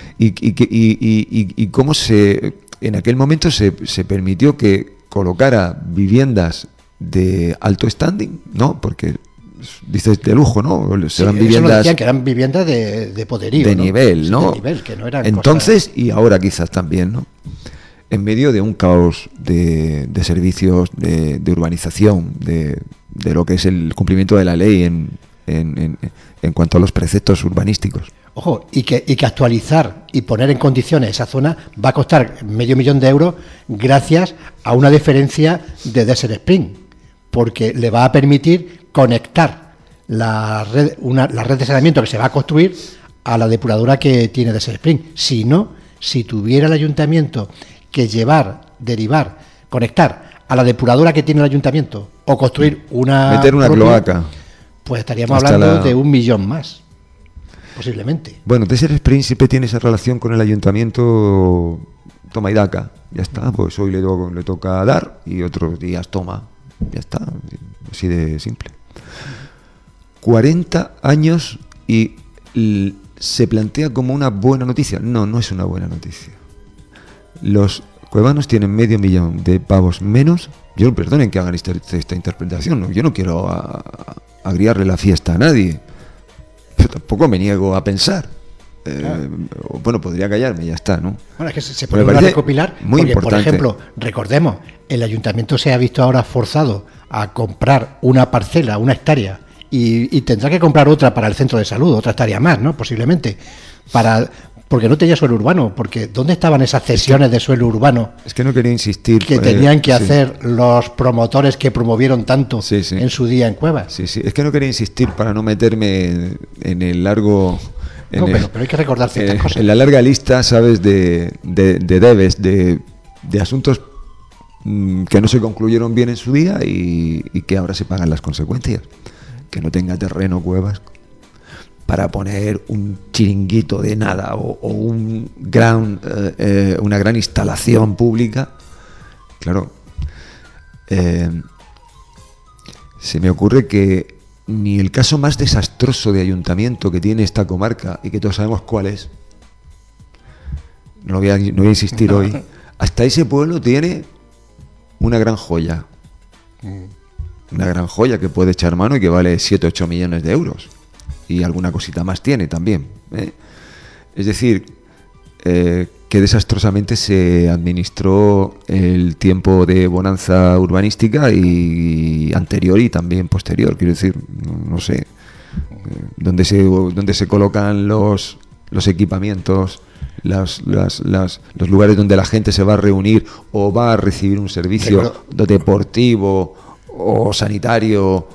C: Y cómo en aquel momento se permitió que colocara viviendas de alto standing, ¿no? Porque dices de lujo, ¿no?
E: Serán viviendas, decían que eran viviendas de poderío,
C: de nivel, ¿no?
E: De nivel, que no eran
C: entonces cosas... y ahora quizás también, ¿no? En medio de un caos de servicios, de urbanización, de lo que es el cumplimiento de la ley en cuanto a los preceptos urbanísticos.
E: Ojo, y que actualizar y poner en condiciones esa zona va a costar $500,000 gracias a una deferencia de Desert Spring, porque le va a permitir conectar la red de saneamiento que se va a construir a la depuradora que tiene Desert Spring. Si tuviera el ayuntamiento que conectar a la depuradora que tiene el ayuntamiento o construir
C: meter una cloaca,
E: pues estaríamos hablando de 1 millón más. Posiblemente.
C: Bueno, Desert Spring siempre tiene esa relación con el ayuntamiento, toma y daca, ya está, pues hoy le toca dar y otros días toma, ya está, así de simple. 40 años y se plantea como una buena noticia. No es una buena noticia. Los cuevanos tienen $500,000 de pavos menos. Yo, perdonen que hagan esta interpretación, ¿no? Yo no quiero agriarle la fiesta a nadie. Pero tampoco me niego a pensar. Bueno, podría callarme, ya está, ¿no?
E: Bueno, es que se puede recopilar
C: muy
E: porque,
C: importante.
E: Por ejemplo, recordemos, el ayuntamiento se ha visto ahora forzado a comprar una parcela, una hectárea, y tendrá que comprar otra para el centro de salud, otra hectárea más, ¿no? Posiblemente, porque no tenía suelo urbano, porque ¿dónde estaban esas cesiones de suelo urbano?
C: Es que no quería insistir.
E: Que tenían que hacer los promotores que promovieron tanto en su día en Cuevas.
C: Sí, es que no quería insistir para no meterme en el largo...
E: pero hay que recordar ciertas cosas.
C: En la larga lista, ¿sabes?, de debes, de asuntos que no se concluyeron bien en su día y que ahora se pagan las consecuencias. Que no tenga terreno Cuevas para poner un chiringuito de nada o una gran instalación pública. Claro, se me ocurre que ni el caso más desastroso de ayuntamiento que tiene esta comarca, y que todos sabemos cuál es, no voy a insistir hoy, hasta ese pueblo tiene una gran joya. Una gran joya que puede echar mano y que vale 7-8 millones de euros. Y alguna cosita más tiene también. Es decir, que desastrosamente se administró el tiempo de bonanza urbanística y anterior y también posterior. Quiero decir, no sé, dónde se colocan los equipamientos, los lugares donde la gente se va a reunir o va a recibir un servicio deportivo o sanitario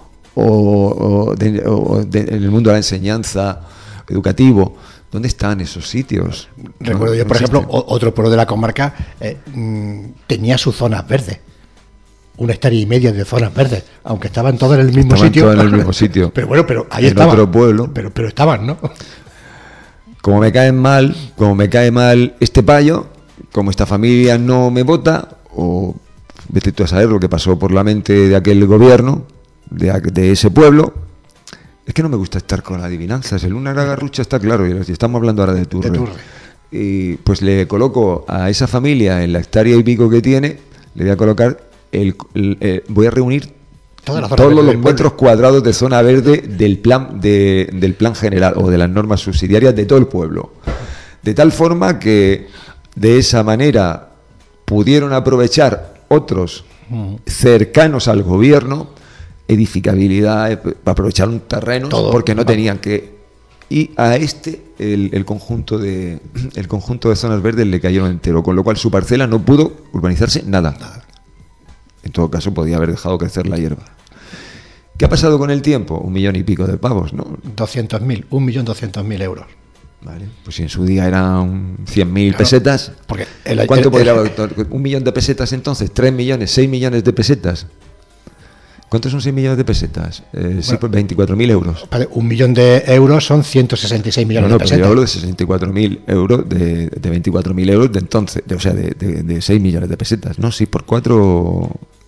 C: o en el mundo de la enseñanza, educativo. ¿Dónde están esos sitios?
E: Recuerdo yo, por ejemplo, otro pueblo de la comarca tenía sus zonas verdes, 1,5 hectáreas de zonas verdes, aunque estaban todas en el mismo sitio. Pero bueno, pero ahí estaban.
C: Otro pueblo.
E: Pero estaban, ¿no?
C: Como me cae mal este payo, como esta familia no me vota, o vete tú a saber lo que pasó por la mente de aquel gobierno, de ese pueblo. Es que no me gusta estar con adivinanzas. El una garrucha está claro, y estamos hablando ahora de Turre. Y pues le coloco a esa familia en la hectárea y pico que tiene, le voy a colocar voy a reunir todos los metros cuadrados de zona verde del plan general o de las normas subsidiarias de todo el pueblo. De tal forma que de esa manera pudieron aprovechar otros cercanos al gobierno, edificabilidad, para aprovechar un terreno, porque no tenían que... Y a el conjunto de zonas verdes le cayeron entero, con lo cual su parcela no pudo urbanizarse nada. En todo caso, podía haber dejado crecer la hierba. ¿Qué ha pasado con el tiempo? 1 millón y pico de pavos, ¿no?
E: 200.000, 1.200.000 euros.
C: Vale, pues si en su día eran 100.000 pesetas,
E: porque
C: ¿cuánto podría haber? 1 millón de pesetas entonces, 3 millones, 6 millones de pesetas. ¿Cuántos son 6 millones de pesetas? Sí, pues 24.000 euros.
E: Vale, 1 millón de euros son 166 millones de pesetas.
C: Pero yo hablo de 64.000 euros, de 24.000 euros de entonces, de 6 millones de pesetas. No, sí, por 4...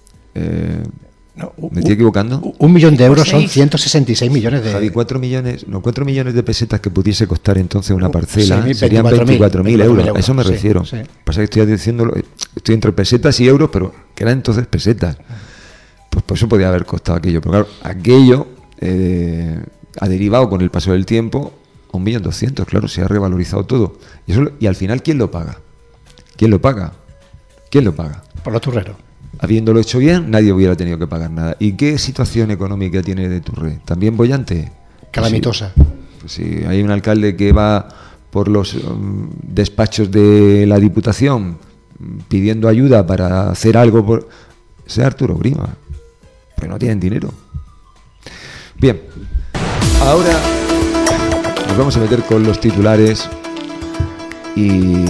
C: ¿me estoy equivocando?
E: 1 millón de euros son 166 millones de...
C: Javi, 4 millones de pesetas que pudiese costar entonces una parcela serían 24.000 euros. A eso me refiero. Sí. Pasa que estoy entre pesetas y euros, pero que eran entonces pesetas. Pues por eso podía haber costado aquello. Pero claro, aquello ha derivado con el paso del tiempo a 1.200.000, claro, se ha revalorizado todo. Y al final, ¿quién lo paga? ¿Quién lo paga?
E: Por los turreros.
C: habiéndolo hecho bien, nadie hubiera tenido que pagar nada. ¿Y qué situación económica tiene de Turre? ¿También bollante?
E: Calamitosa.
C: Pues sí, hay un alcalde que va por los despachos de la Diputación pidiendo ayuda para hacer algo por... Ese es Arturo Grima, pues no tienen dinero. Bien, ahora nos vamos a meter con los titulares y...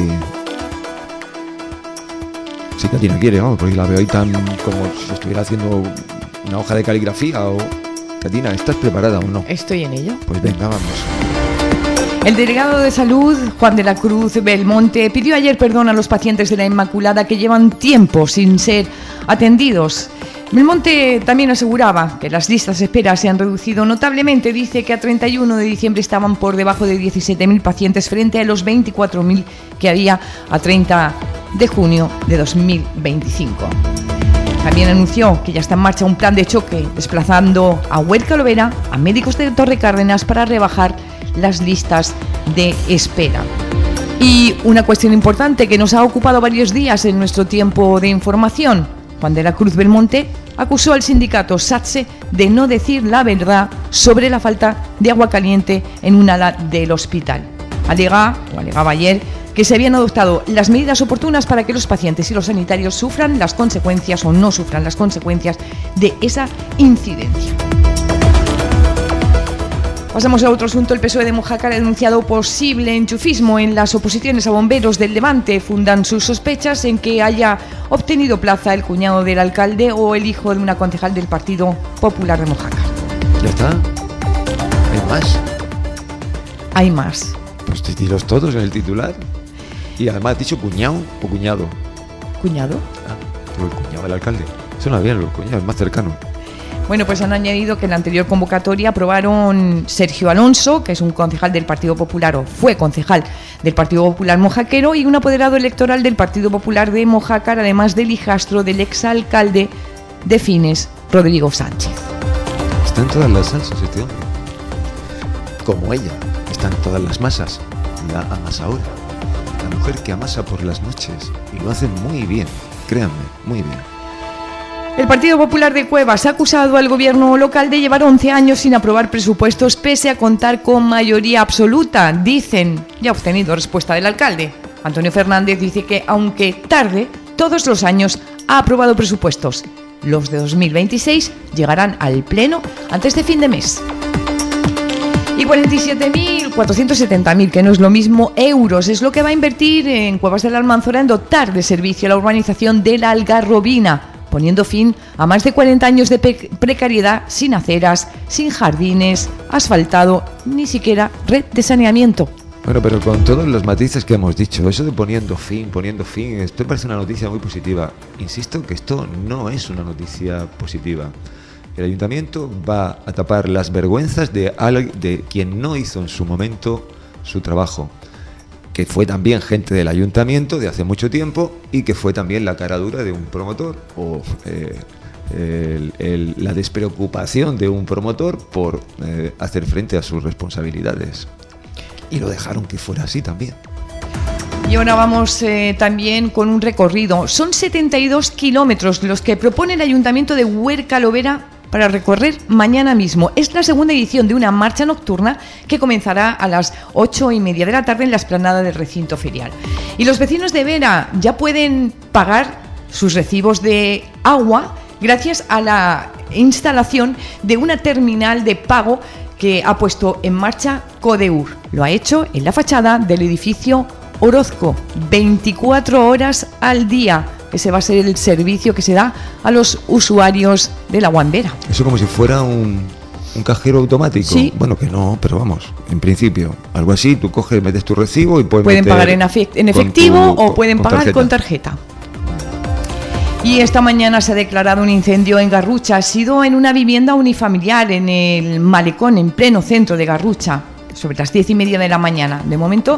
C: Si Katina quiere, vamos, porque la veo ahí tan como si estuviera haciendo una hoja de caligrafía o... Katina, ¿estás preparada o no?
F: Estoy en ello.
C: Pues venga, vamos.
F: El delegado de Salud, Juan de la Cruz Belmonte, pidió ayer perdón a los pacientes de la Inmaculada que llevan tiempo sin ser atendidos. Belmonte también aseguraba que las listas de espera se han reducido notablemente. Dice que a 31 de diciembre estaban por debajo de 17.000 pacientes frente a los 24.000 que había a 30 de junio de 2025. También anunció que ya está en marcha un plan de choque desplazando a Huerca Lovera a médicos de Torre Cárdenas para rebajar las listas de espera. Y una cuestión importante que nos ha ocupado varios días en nuestro tiempo de información. Juan de la Cruz Belmonte acusó al sindicato SATSE de no decir la verdad sobre la falta de agua caliente en un ala del hospital. Alegaba ayer que se habían adoptado las medidas oportunas para que los pacientes y los sanitarios sufran las consecuencias o no sufran las consecuencias de esa incidencia. Pasamos a otro asunto. El PSOE de Mojácar ha denunciado posible enchufismo en las oposiciones a bomberos del Levante. Fundan sus sospechas en que haya obtenido plaza el cuñado del alcalde o el hijo de una concejal del Partido Popular de Mojácar.
C: ¿Ya está? ¿Hay más?
F: Hay más.
C: Pues te tiros todos en el titular. Y además has dicho cuñado o cuñado.
F: ¿Cuñado?
C: Ah, pero el cuñado del alcalde. Suena bien, el cuñado, el más cercano.
F: Bueno, pues han añadido que en la anterior convocatoria aprobaron Sergio Alonso, que es un concejal del Partido Popular, o fue concejal del Partido Popular mojaquero, y un apoderado electoral del Partido Popular de Mojácar, además del hijastro del exalcalde de Fines, Rodrigo Sánchez.
C: Está en todas las salsas este hombre. Como ella, está en todas las masas. La amasadora. La mujer que amasa por las noches. Y lo hace muy bien, créanme, muy bien.
F: El Partido Popular de Cuevas ha acusado al gobierno local de llevar 11 años sin aprobar presupuestos pese a contar con mayoría absoluta. Dicen, ya ha obtenido respuesta del alcalde. Antonio Fernández dice que, aunque tarde, todos los años ha aprobado presupuestos. Los de 2026 llegarán al Pleno antes de fin de mes. Y 47.470.000, que no es lo mismo, euros, es lo que va a invertir en Cuevas de la Almanzora en dotar de servicio a la urbanización de la Algarrobina, poniendo fin a más de 40 años de precariedad, sin aceras, sin jardines, asfaltado, ni siquiera red de saneamiento.
C: Bueno, pero con todos los matices que hemos dicho, eso de poniendo fin, esto parece una noticia muy positiva. Insisto que esto no es una noticia positiva. El ayuntamiento va a tapar las vergüenzas de quien no hizo en su momento su trabajo, que fue también gente del ayuntamiento de hace mucho tiempo y que fue también la cara dura de un promotor o la despreocupación de un promotor por hacer frente a sus responsabilidades. Y lo dejaron que fuera así también.
F: Y ahora vamos también con un recorrido. Son 72 kilómetros los que propone el Ayuntamiento de Huerca Lovera para recorrer mañana mismo. Es la segunda edición de una marcha nocturna que comenzará a las 8:30 de la tarde en la explanada del recinto ferial. Y los vecinos de Vera ya pueden pagar sus recibos de agua gracias a la instalación de una terminal de pago que ha puesto en marcha Codeur. Lo ha hecho en la fachada del edificio Orozco, 24 horas al día. Ese va a ser el servicio que se da a los usuarios del agua en Vera.
C: Eso como si fuera un cajero automático.
F: Sí.
C: Bueno, que no, pero vamos, en principio, algo así, tú coges, metes tu recibo y pueden
F: pagar en efectivo o pueden pagar con tarjeta. Y esta mañana se ha declarado un incendio en Garrucha. Ha sido en una vivienda unifamiliar en el Malecón, en pleno centro de Garrucha, sobre las 10:30 de la mañana. De momento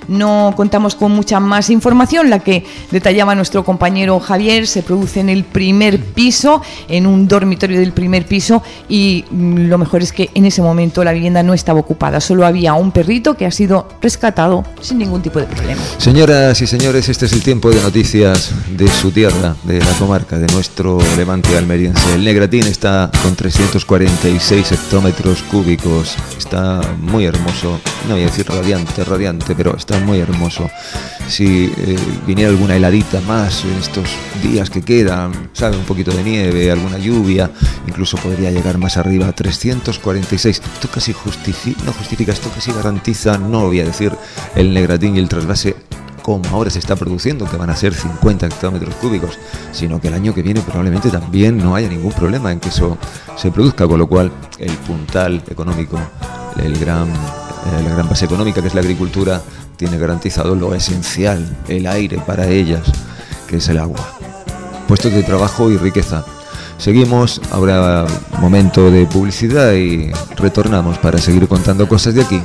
F: No contamos con mucha más información, la que detallaba nuestro compañero Javier. Se produce en el primer piso, en un dormitorio del primer piso, y lo mejor es que en ese momento la vivienda no estaba ocupada, solo había un perrito que ha sido rescatado sin ningún tipo de problema.
C: Señoras y señores, este es el tiempo de noticias de su tierra, de la comarca, de nuestro levante almeriense. El Negratín está con 346 hectómetros cúbicos, está muy hermoso, no voy a decir radiante, pero está muy hermoso. Si viniera alguna heladita más en estos días que quedan, sabe, un poquito de nieve, alguna lluvia, incluso podría llegar más arriba, 346. Esto casi no justifica, esto casi garantiza, no voy a decir el Negratín y el trasvase como ahora se está produciendo, que van a ser 50 hectómetros cúbicos, sino que el año que viene probablemente también no haya ningún problema en que eso se produzca, con lo cual el puntal económico, la gran base económica que es la agricultura, tiene garantizado lo esencial, el aire para ellas, que es el agua, puestos de trabajo y riqueza. Seguimos, ahora momento de publicidad y retornamos para seguir contando cosas de aquí.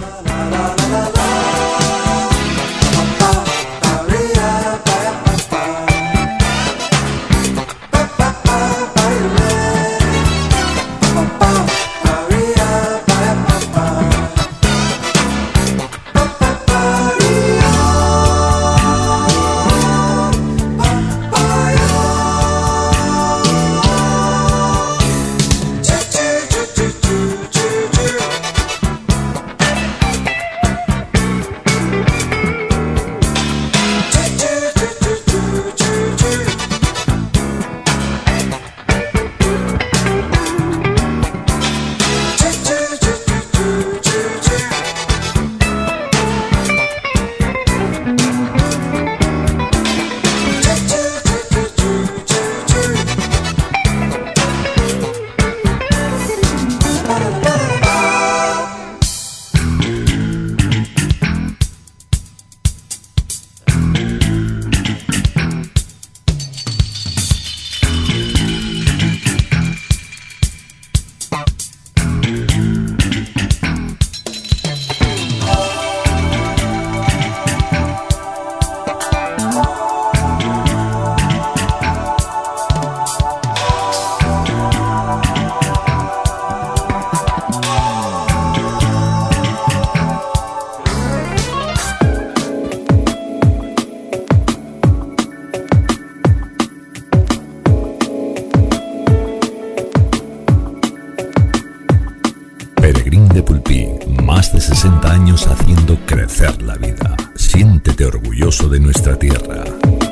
B: Más de 60 años haciendo crecer la vida. Siéntete orgulloso de nuestra tierra.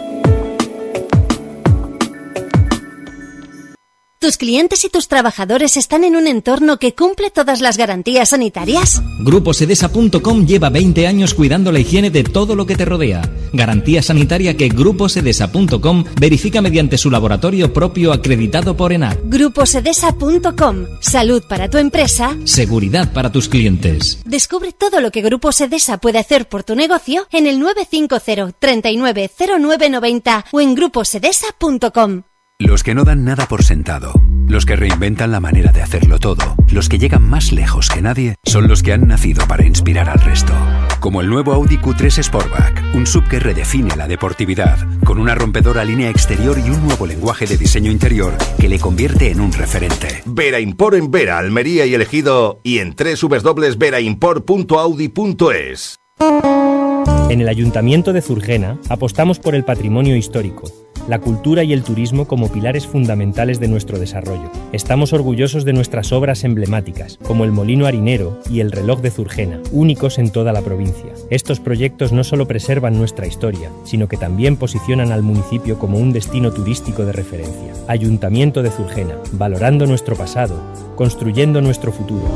H: ¿Tus clientes y tus trabajadores están en un entorno que cumple todas las garantías sanitarias?
I: GrupoSedesa.com lleva 20 años cuidando la higiene de todo lo que te rodea. Garantía sanitaria que GrupoSedesa.com verifica mediante su laboratorio propio acreditado por ENAC.
H: GrupoSedesa.com. Salud para tu empresa.
I: Seguridad para tus clientes.
H: Descubre todo lo que Grupo Sedesa puede hacer por tu negocio en el 950 39 09 90 o en GrupoSedesa.com.
J: Los que no dan nada por sentado, los que reinventan la manera de hacerlo todo, los que llegan más lejos que nadie, son los que han nacido para inspirar al resto. Como el nuevo Audi Q3 Sportback, un SUV que redefine la deportividad, con una rompedora línea exterior y un nuevo lenguaje de diseño interior que le convierte en un referente.
K: Vera Import en Vera, Almería y Ejido, y en www.veraimport.audi.es.
L: En el Ayuntamiento de Zurgena apostamos por el patrimonio histórico, la cultura y el turismo como pilares fundamentales de nuestro desarrollo. Estamos orgullosos de nuestras obras emblemáticas, como el Molino Harinero y el Reloj de Zurgena, únicos en toda la provincia. Estos proyectos no solo preservan nuestra historia, sino que también posicionan al municipio como un destino turístico de referencia. Ayuntamiento de Zurgena, valorando nuestro pasado, construyendo nuestro futuro.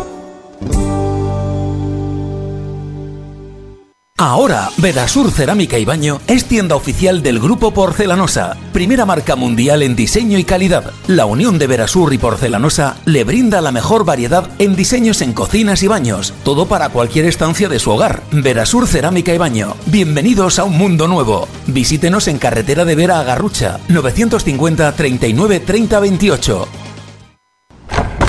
M: Ahora, Verasur Cerámica y Baño es tienda oficial del Grupo Porcelanosa, primera marca mundial en diseño y calidad. La unión de Verasur y Porcelanosa le brinda la mejor variedad en diseños en cocinas y baños, todo para cualquier estancia de su hogar. Verasur Cerámica y Baño, bienvenidos a un mundo nuevo. Visítenos en carretera de Vera a Garrucha, 950 39 30 28.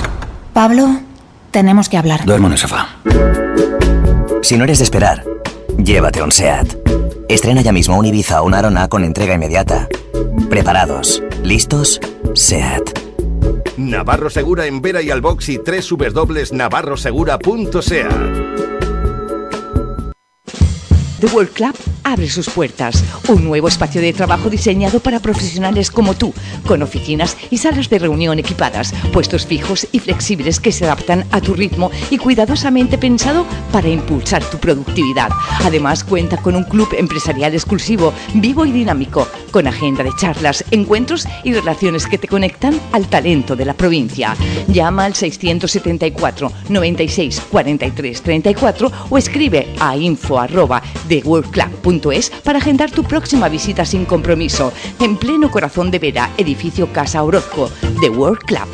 N: Pablo, tenemos que hablar.
O: Duermo en el sofá. Si no eres de esperar,
N: llévate un SEAT. Estrena ya mismo un Ibiza o una Arona con entrega inmediata. ¿Preparados? ¿Listos? SEAT.
K: Navarro Segura en Vera y Albox y www.navarrosegura.seat.
O: The World Club abre sus puertas. Un nuevo espacio de trabajo diseñado para profesionales como tú, con oficinas y salas de reunión equipadas, puestos fijos y flexibles que se adaptan a tu ritmo y cuidadosamente pensado para impulsar tu productividad. Además, cuenta con un club empresarial exclusivo, vivo y dinámico, con agenda de charlas, encuentros y relaciones que te conectan al talento de la provincia. Llama al 674 96 43 34 o escribe a info@theworldclub.es para agendar tu próxima visita sin compromiso. En pleno corazón de Vera, edificio Casa Orozco, The World Club.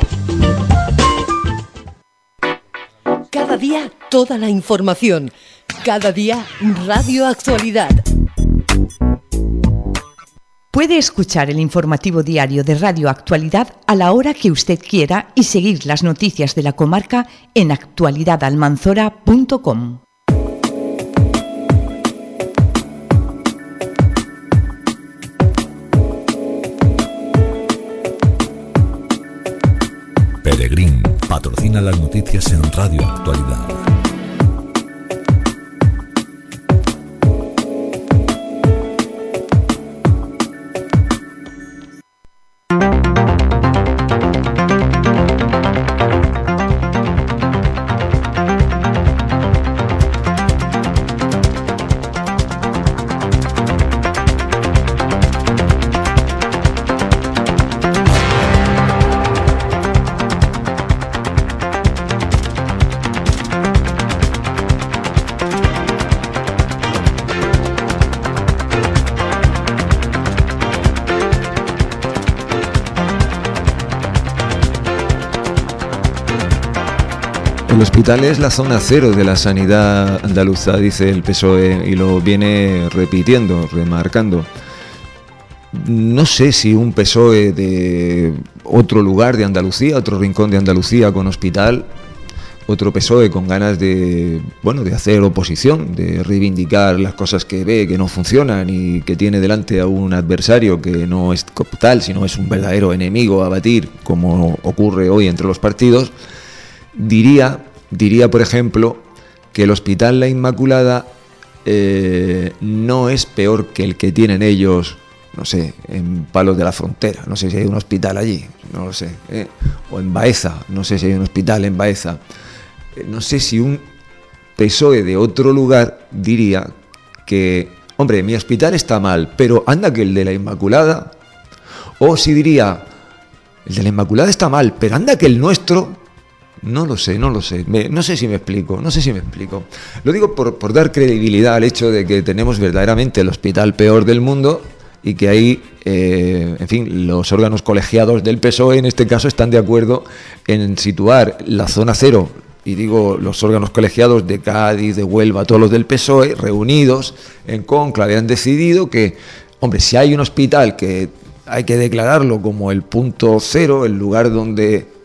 A: Cada día toda la información. Cada día Radio Actualidad.
O: Puede escuchar el informativo diario de Radio Actualidad a la hora que usted quiera y seguir las noticias de la comarca en actualidadalmanzora.com.
B: Peregrín patrocina las noticias en Radio Actualidad.
C: El hospital es la zona cero de la sanidad andaluza, dice el PSOE, y lo viene repitiendo, remarcando. No sé si un PSOE de otro lugar de Andalucía, otro rincón de Andalucía con hospital, otro PSOE con ganas de, bueno, de hacer oposición, de reivindicar las cosas que ve que no funcionan y que tiene delante a un adversario que no es tal, sino es un verdadero enemigo a batir, como ocurre hoy entre los partidos. Diría, por ejemplo, que el Hospital La Inmaculada no es peor que el que tienen ellos, no sé, en Palos de la Frontera. No sé si hay un hospital allí, no lo sé. O en Baeza, no sé si hay un hospital en Baeza. No sé si un PSOE de otro lugar diría que, hombre, mi hospital está mal, pero anda que el de La Inmaculada. O si diría, el de La Inmaculada está mal, pero anda que el nuestro... No lo sé. No sé si me explico. Lo digo por dar credibilidad al hecho de que tenemos verdaderamente el hospital peor del mundo y que ahí, en fin, los órganos colegiados del PSOE en este caso están de acuerdo en situar la zona cero, y digo los órganos colegiados de Cádiz, de Huelva, todos los del PSOE, reunidos en cónclave, han decidido que, hombre, si hay un hospital que hay que declararlo como el punto cero, el lugar donde...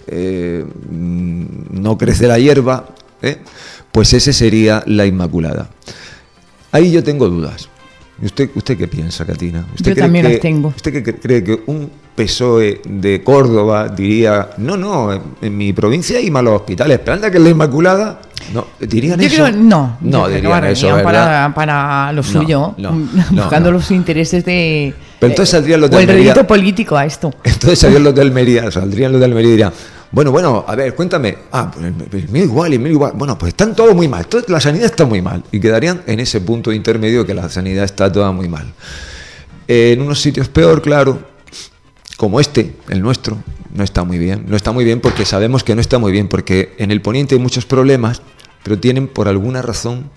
C: no crece la hierba, pues ese sería La Inmaculada. Ahí yo tengo dudas. ¿Usted qué piensa, Catina?
F: Yo también las tengo.
C: ¿Usted cree que un PSOE de Córdoba diría, no, en mi provincia hay malos hospitales, pero anda que en La Inmaculada... No, ¿dirían eso?
F: Yo creo no.
C: No dirían eso, ¿verdad?
F: Para lo suyo, buscando los intereses de...
C: Pero entonces saldrían los de
F: o
C: Almería.
F: El rédito político a esto.
C: Entonces saldrían los de Almería y dirían, bueno, a ver, cuéntame. Pues me igual. Bueno, pues están todos muy mal. La sanidad está muy mal. Y quedarían en ese punto intermedio que la sanidad está toda muy mal. En unos sitios peor, claro, como el nuestro, no está muy bien. No está muy bien porque sabemos que no está muy bien, porque en el poniente hay muchos problemas, pero por alguna razón,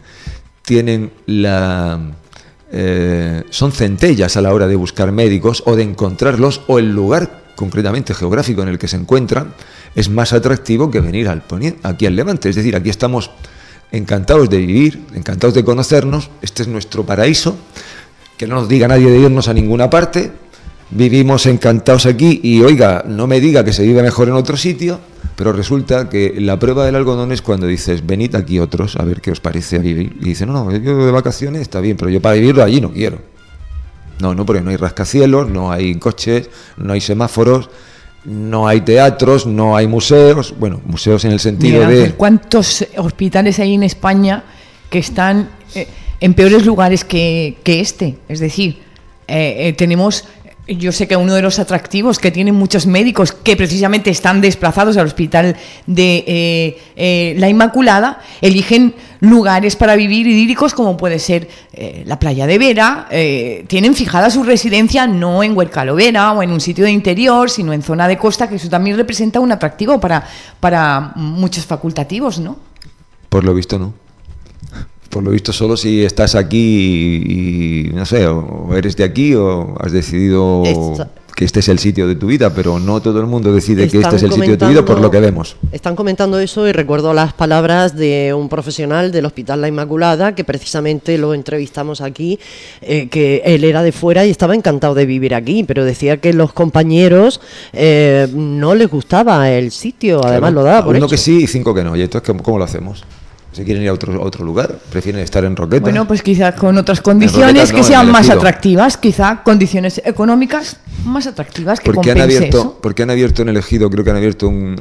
C: son centellas a la hora de buscar médicos o de encontrarlos, o el lugar concretamente geográfico en el que se encuentran es más atractivo que venir aquí al Levante. Es decir, aquí estamos encantados de vivir, encantados de conocernos, este es nuestro paraíso, que no nos diga nadie de irnos a ninguna parte, vivimos encantados aquí y oiga, no me diga que se vive mejor en otro sitio, Pero resulta que la prueba del algodón es cuando dices, venid aquí otros a ver qué os parece vivir. Y dicen, no, yo de vacaciones está bien, pero yo para vivirlo allí no quiero. No, porque no hay rascacielos, no hay coches, no hay semáforos, no hay teatros, no hay museos. Bueno, museos en el sentido de...
F: ¿Cuántos hospitales hay en España que están en peores lugares que este? Es decir, tenemos... Yo sé que uno de los atractivos que tienen muchos médicos que precisamente están desplazados al hospital de La Inmaculada, eligen lugares para vivir idílicos como puede ser la playa de Vera, tienen fijada su residencia no en Huercalovera o en un sitio de interior, sino en zona de costa, que eso también representa un atractivo para muchos facultativos, ¿no?
C: Por lo visto no. Por lo visto solo si estás aquí y no sé, o eres de aquí o has decidido que este es el sitio de tu vida, pero no todo el mundo decide que este es el sitio de tu vida por lo que vemos.
A: Están comentando eso y recuerdo las palabras de un profesional del Hospital La Inmaculada, que precisamente lo entrevistamos aquí, que él era de fuera y estaba encantado de vivir aquí, pero decía que los compañeros no les gustaba el sitio, además lo daba por hecho.
C: Uno que sí y 5 que no, y entonces ¿cómo lo hacemos? ¿Se quieren ir a otro lugar? ¿Prefieren estar en Roquetas?
F: Bueno, pues quizás con otras condiciones que sean más atractivas, quizá condiciones económicas más atractivas que compense eso.
C: Porque han abierto en el Ejido, creo que han abierto un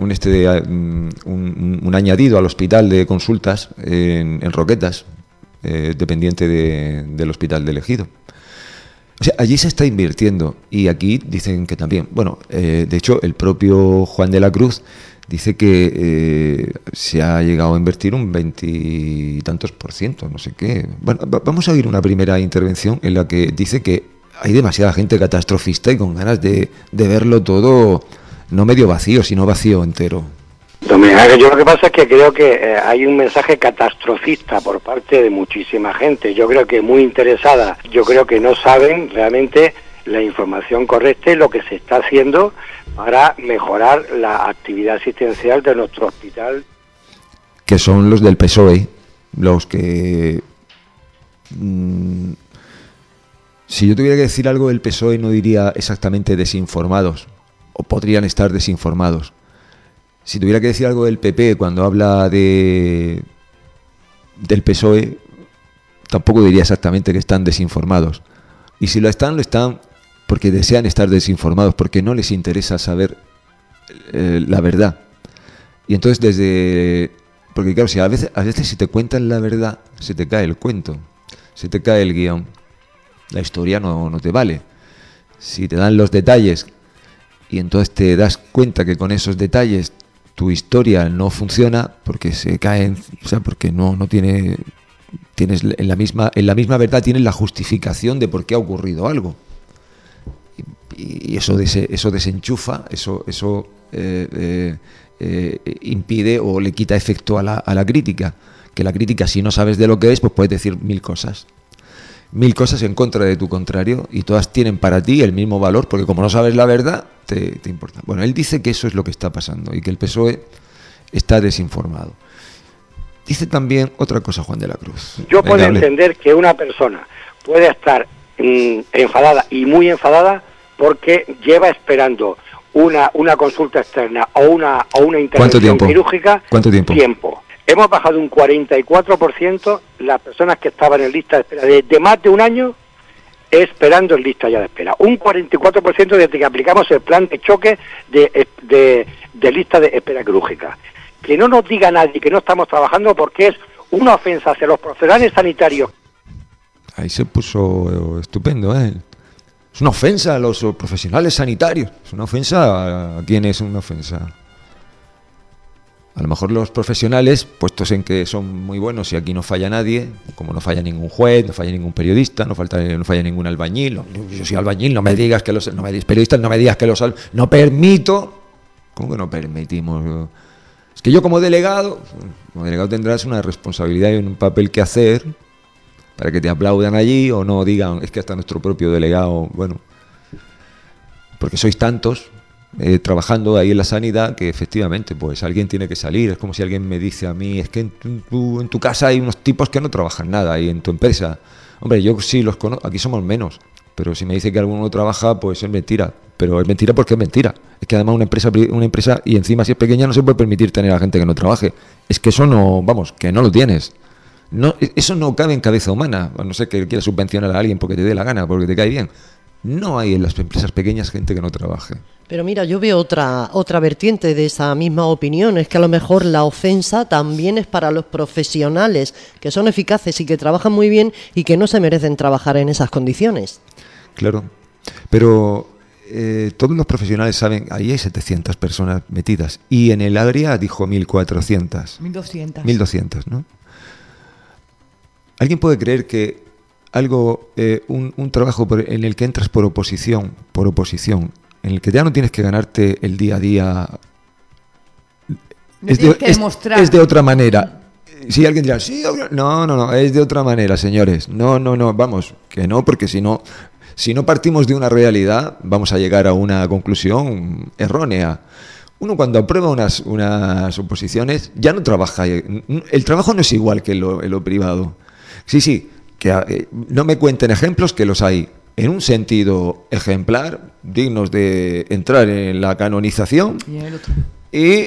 C: añadido al hospital de consultas en Roquetas, dependiente del hospital del Ejido. O sea, allí se está invirtiendo y aquí dicen que también. Bueno, de hecho, el propio Juan de la Cruz dice que se ha llegado a invertir un 20 y tantos %, no sé qué. Bueno, vamos a oír una primera intervención en la que dice que hay demasiada gente catastrofista y con ganas de verlo todo, no medio vacío, sino vacío entero.
P: Yo lo que pasa es que creo que hay un mensaje catastrofista por parte de muchísima gente. Yo creo que muy interesada. Yo creo que no saben realmente la información correcta y lo que se está haciendo para mejorar la actividad asistencial de nuestro hospital.
C: Que son los del PSOE, los que... si yo tuviera que decir algo del PSOE no diría exactamente desinformados, o podrían estar desinformados. Si tuviera que decir algo del PP cuando habla del PSOE, tampoco diría exactamente que están desinformados. Y si lo están porque desean estar desinformados, porque no les interesa saber la verdad. Y entonces porque claro, si a veces si te cuentan la verdad, se te cae el cuento, se te cae el guión. La historia no te vale. Si te dan los detalles y entonces te das cuenta que con esos detalles tu historia no funciona, porque se caen, o sea, porque no tienes en la misma verdad tienes la justificación de por qué ha ocurrido algo. Y eso desenchufa, eso impide o le quita efecto a la crítica. Que la crítica, si no sabes de lo que es, pues puedes decir mil cosas en contra de tu contrario, y todas tienen para ti el mismo valor, porque como no sabes la verdad, te importa. Bueno, él dice que eso es lo que está pasando y que el PSOE está desinformado. Dice también otra cosa Juan de la Cruz.
P: Yo puedo entender que una persona puede estar enfadada y muy enfadada porque lleva esperando una consulta externa o una intervención quirúrgica.
C: ¿Cuánto tiempo?
P: Tiempo. Hemos bajado un 44% las personas que estaban en lista de espera desde más de un año esperando en lista ya de espera. Un 44% desde que aplicamos el plan de choque de lista de espera quirúrgica. Que no nos diga nadie que no estamos trabajando, porque es una ofensa hacia los profesionales sanitarios.
C: Ahí se puso estupendo, ¿eh? Es una ofensa a los profesionales sanitarios. Es una ofensa a quién es una ofensa. A lo mejor los profesionales, puestos en que son muy buenos y aquí no falla nadie, como no falla ningún juez, no falla ningún periodista, no falla ningún albañil. Yo soy albañil, no me digas que los periodistas, no me digas que no permito. ¿Cómo que no permitimos? Es que yo como delegado tendrás una responsabilidad y un papel que hacer para que te aplaudan allí o no digan, es que hasta nuestro propio delegado, bueno, porque sois tantos trabajando ahí en la sanidad que efectivamente pues alguien tiene que salir. Es como si alguien me dice a mí, es que en tu casa hay unos tipos que no trabajan nada, y en tu empresa, hombre, yo sí los conozco, aquí somos menos, pero si me dice que alguno no trabaja, pues es mentira. Pero es mentira porque es mentira. Es que además una empresa, y encima si es pequeña, no se puede permitir tener a gente que no trabaje. Es que eso no, vamos, que no lo tienes. No, eso no cabe en cabeza humana, a no ser que quieras subvencionar a alguien porque te dé la gana, porque te cae bien. No hay en las empresas pequeñas gente que no trabaje.
A: Pero mira, yo veo otra vertiente de esa misma opinión, es que a lo mejor la ofensa también es para los profesionales, que son eficaces y que trabajan muy bien y que no se merecen trabajar en esas condiciones.
C: Claro, pero todos los profesionales saben, ahí hay 700 personas metidas, y en el área dijo 1.400. 1.200, ¿no? ¿Alguien puede creer que un trabajo en el que entras por oposición, en el que ya no tienes que ganarte el día a día, es de otra manera? Si alguien dirá, sí, no, es de otra manera, señores. No, vamos, que no, porque si no partimos de una realidad, vamos a llegar a una conclusión errónea. Uno cuando aprueba unas oposiciones ya no trabaja. El trabajo no es igual que lo privado. Sí, que no me cuenten ejemplos, que los hay en un sentido ejemplar, dignos de entrar en la canonización,
F: y en el otro.
C: Y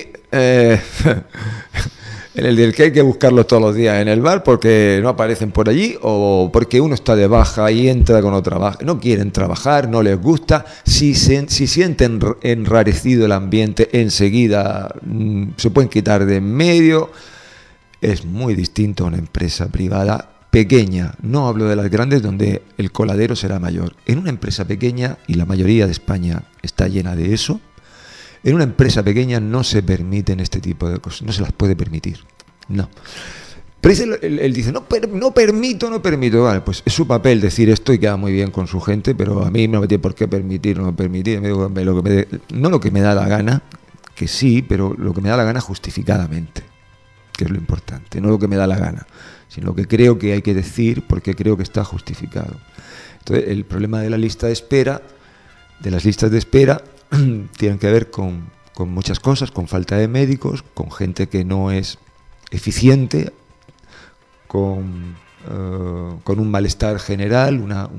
C: en el del que hay que buscarlos todos los días en el bar porque no aparecen por allí, o porque uno está de baja y entra con otra baja. No quieren trabajar, no les gusta. Si sienten enrarecido el ambiente, enseguida se pueden quitar de en medio. Es muy distinto a una empresa privada pequeña. No hablo de las grandes donde el coladero será mayor. En una empresa pequeña, y la mayoría de España está llena de eso, en una empresa pequeña no se permiten este tipo de cosas, no se las puede permitir, no. Pero él dice, no permito. Vale, pues es su papel decir esto y queda muy bien con su gente, pero a mí no me tiene por qué permitir, no lo que me da la gana, que sí, pero lo que me da la gana justificadamente, que es lo importante, no lo que me da la gana, sino lo que creo que hay que decir porque creo que está justificado. Entonces, el problema de la lista de espera, de las listas de espera, tienen que ver con muchas cosas, con falta de médicos, con gente que no es eficiente, con un malestar general,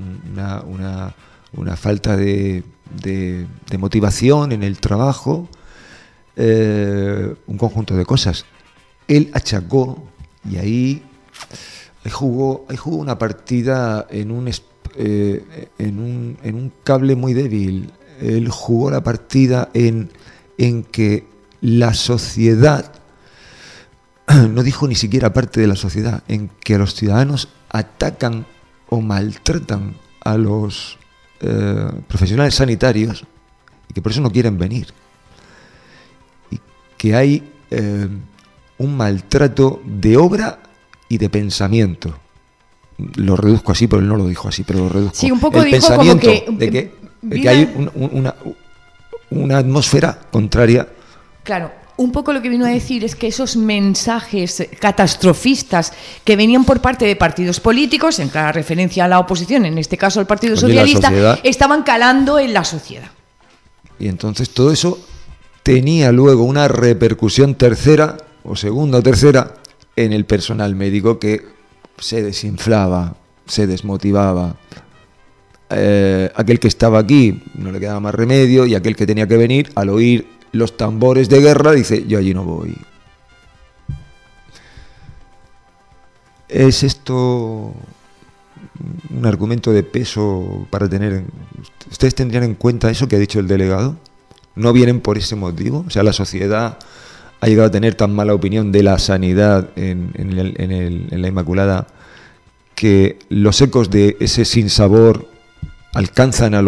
C: una falta de motivación en el trabajo, un conjunto de cosas. Él achacó, y ahí jugó una partida en un cable muy débil. Él jugó la partida en que la sociedad, no dijo ni siquiera parte de la sociedad, en que los ciudadanos atacan o maltratan a los profesionales sanitarios y que por eso no quieren venir. Y que hay un maltrato de obra y de pensamiento. Lo reduzco así, pero él no lo dijo así, pero lo reduzco.
F: Sí, un poco
C: el
F: dijo
C: pensamiento
F: como
C: de que hay una atmósfera contraria.
F: Claro, un poco lo que vino a decir es que esos mensajes catastrofistas que venían por parte de partidos políticos, en clara referencia a la oposición, en este caso al Partido Socialista, estaban calando en la sociedad.
C: Y entonces todo eso tenía luego una repercusión tercera o segunda o tercera en el personal médico, que se desinflaba, se desmotivaba. Aquel que estaba aquí no le quedaba más remedio, y aquel que tenía que venir, al oír los tambores de guerra, dice, yo allí no voy. ¿Es esto un argumento de peso para tener? ¿Ustedes tendrían en cuenta eso que ha dicho el delegado? ¿No vienen por ese motivo? O sea, la sociedad ha llegado a tener tan mala opinión de la sanidad en la Inmaculada, que los ecos de ese sinsabor alcanzan a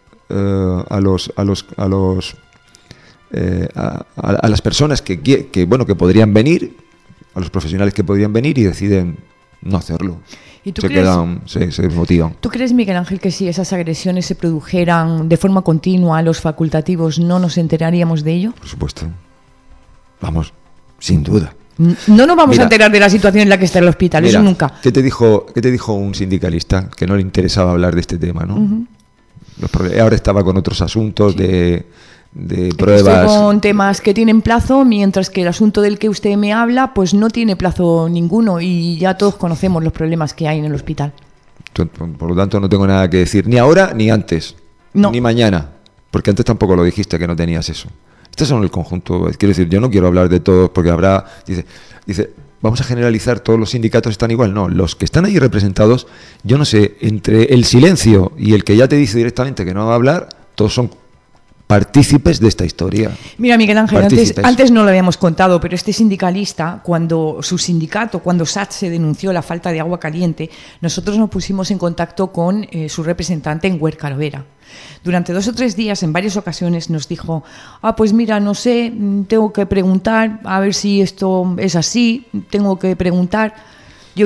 C: las personas que podrían venir, a los profesionales que podrían venir, y deciden no hacerlo.
F: ¿Y tú
C: se desmotivan.
F: ¿Tú crees, Miguel Ángel, que si esas agresiones se produjeran de forma continua a los facultativos no nos enteraríamos de ello?
C: Por supuesto. Vamos, sin duda.
F: No nos vamos a enterar de la situación en la que está el hospital, eso nunca.
C: ¿Qué te dijo un sindicalista? Que no le interesaba hablar de este tema, ¿no? Uh-huh. Ahora estaba con otros asuntos de pruebas.
F: Estoy con temas que tienen plazo, mientras que el asunto del que usted me habla, pues no tiene plazo ninguno, y ya todos conocemos los problemas que hay en el hospital.
C: Por lo tanto, no tengo nada que decir, ni ahora ni antes, ni mañana, porque antes tampoco lo dijiste que no tenías eso. Estos son el conjunto, quiero decir, yo no quiero hablar de todos porque habrá, dice, vamos a generalizar, todos los sindicatos están igual. No, los que están ahí representados, yo no sé, entre el silencio y el que ya te dice directamente que no va a hablar, todos son partícipes de esta historia.
F: Mira, Miguel Ángel, antes no lo habíamos contado, pero este sindicalista, cuando su sindicato, cuando SATSE denunció la falta de agua caliente, nosotros nos pusimos en contacto con su representante en Huércal Vera. Durante 2 o 3 días, en varias ocasiones, nos dijo, pues mira, no sé, tengo que preguntar, a ver si esto es así, tengo que preguntar. Yo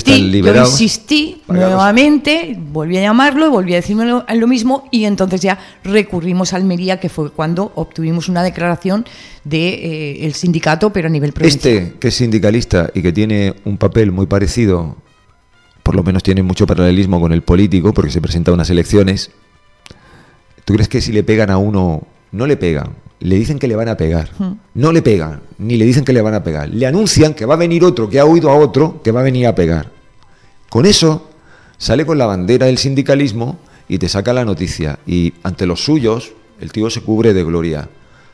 F: insistí nuevamente, volví a llamarlo, volví a decirme lo mismo, y entonces ya recurrimos a Almería, que fue cuando obtuvimos una declaración del sindicato, pero a nivel provincial.
C: Que es sindicalista y que tiene un papel muy parecido, por lo menos tiene mucho paralelismo con el político, porque se presenta a unas elecciones. ¿Tú crees que si le pegan a uno, no le pegan? Le dicen que le van a pegar. No le pegan, ni le dicen que le van a pegar. Le anuncian que va a venir otro, que ha oído a otro, que va a venir a pegar. Con eso sale con la bandera del sindicalismo y te saca la noticia. Y ante los suyos, el tío se cubre de gloria.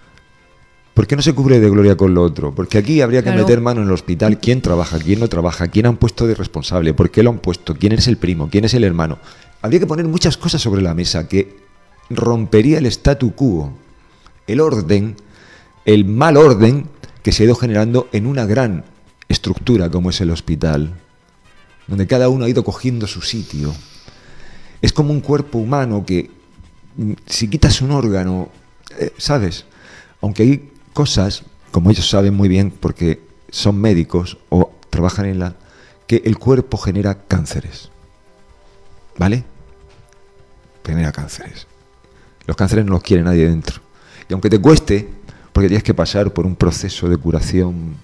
C: ¿Por qué no se cubre de gloria con lo otro? Porque aquí habría que meter mano en el hospital. ¿Quién trabaja? ¿Quién no trabaja? ¿Quién han puesto de responsable? ¿Por qué lo han puesto? ¿Quién es el primo? ¿Quién es el hermano? Habría que poner muchas cosas sobre la mesa que rompería el statu quo, el orden, el mal orden que se ha ido generando en una gran estructura como es el hospital, donde cada uno ha ido cogiendo su sitio. Es como un cuerpo humano que, si quitas un órgano, ¿sabes? Aunque hay cosas, como ellos saben muy bien porque son médicos o trabajan en que el cuerpo genera cánceres, ¿vale? Genera cánceres. Los cánceres no los quiere nadie dentro. Y aunque te cueste, porque tienes que pasar por un proceso de curación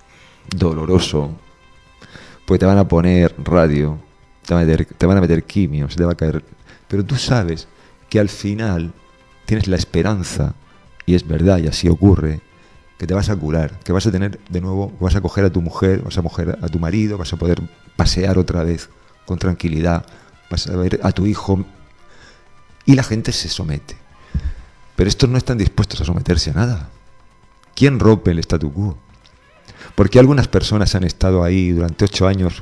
C: doloroso, pues te van a poner radio, te van a meter quimio, se te va a caer. Pero tú sabes que al final tienes la esperanza, y es verdad, y así ocurre, que te vas a curar, que vas a tener de nuevo, vas a coger a tu mujer, vas a coger a tu marido, vas a poder pasear otra vez con tranquilidad, vas a ver a tu hijo. Y la gente se somete. Pero estos no están dispuestos a someterse a nada. ¿Quién rompe el statu quo? Porque algunas personas han estado ahí durante 8 años,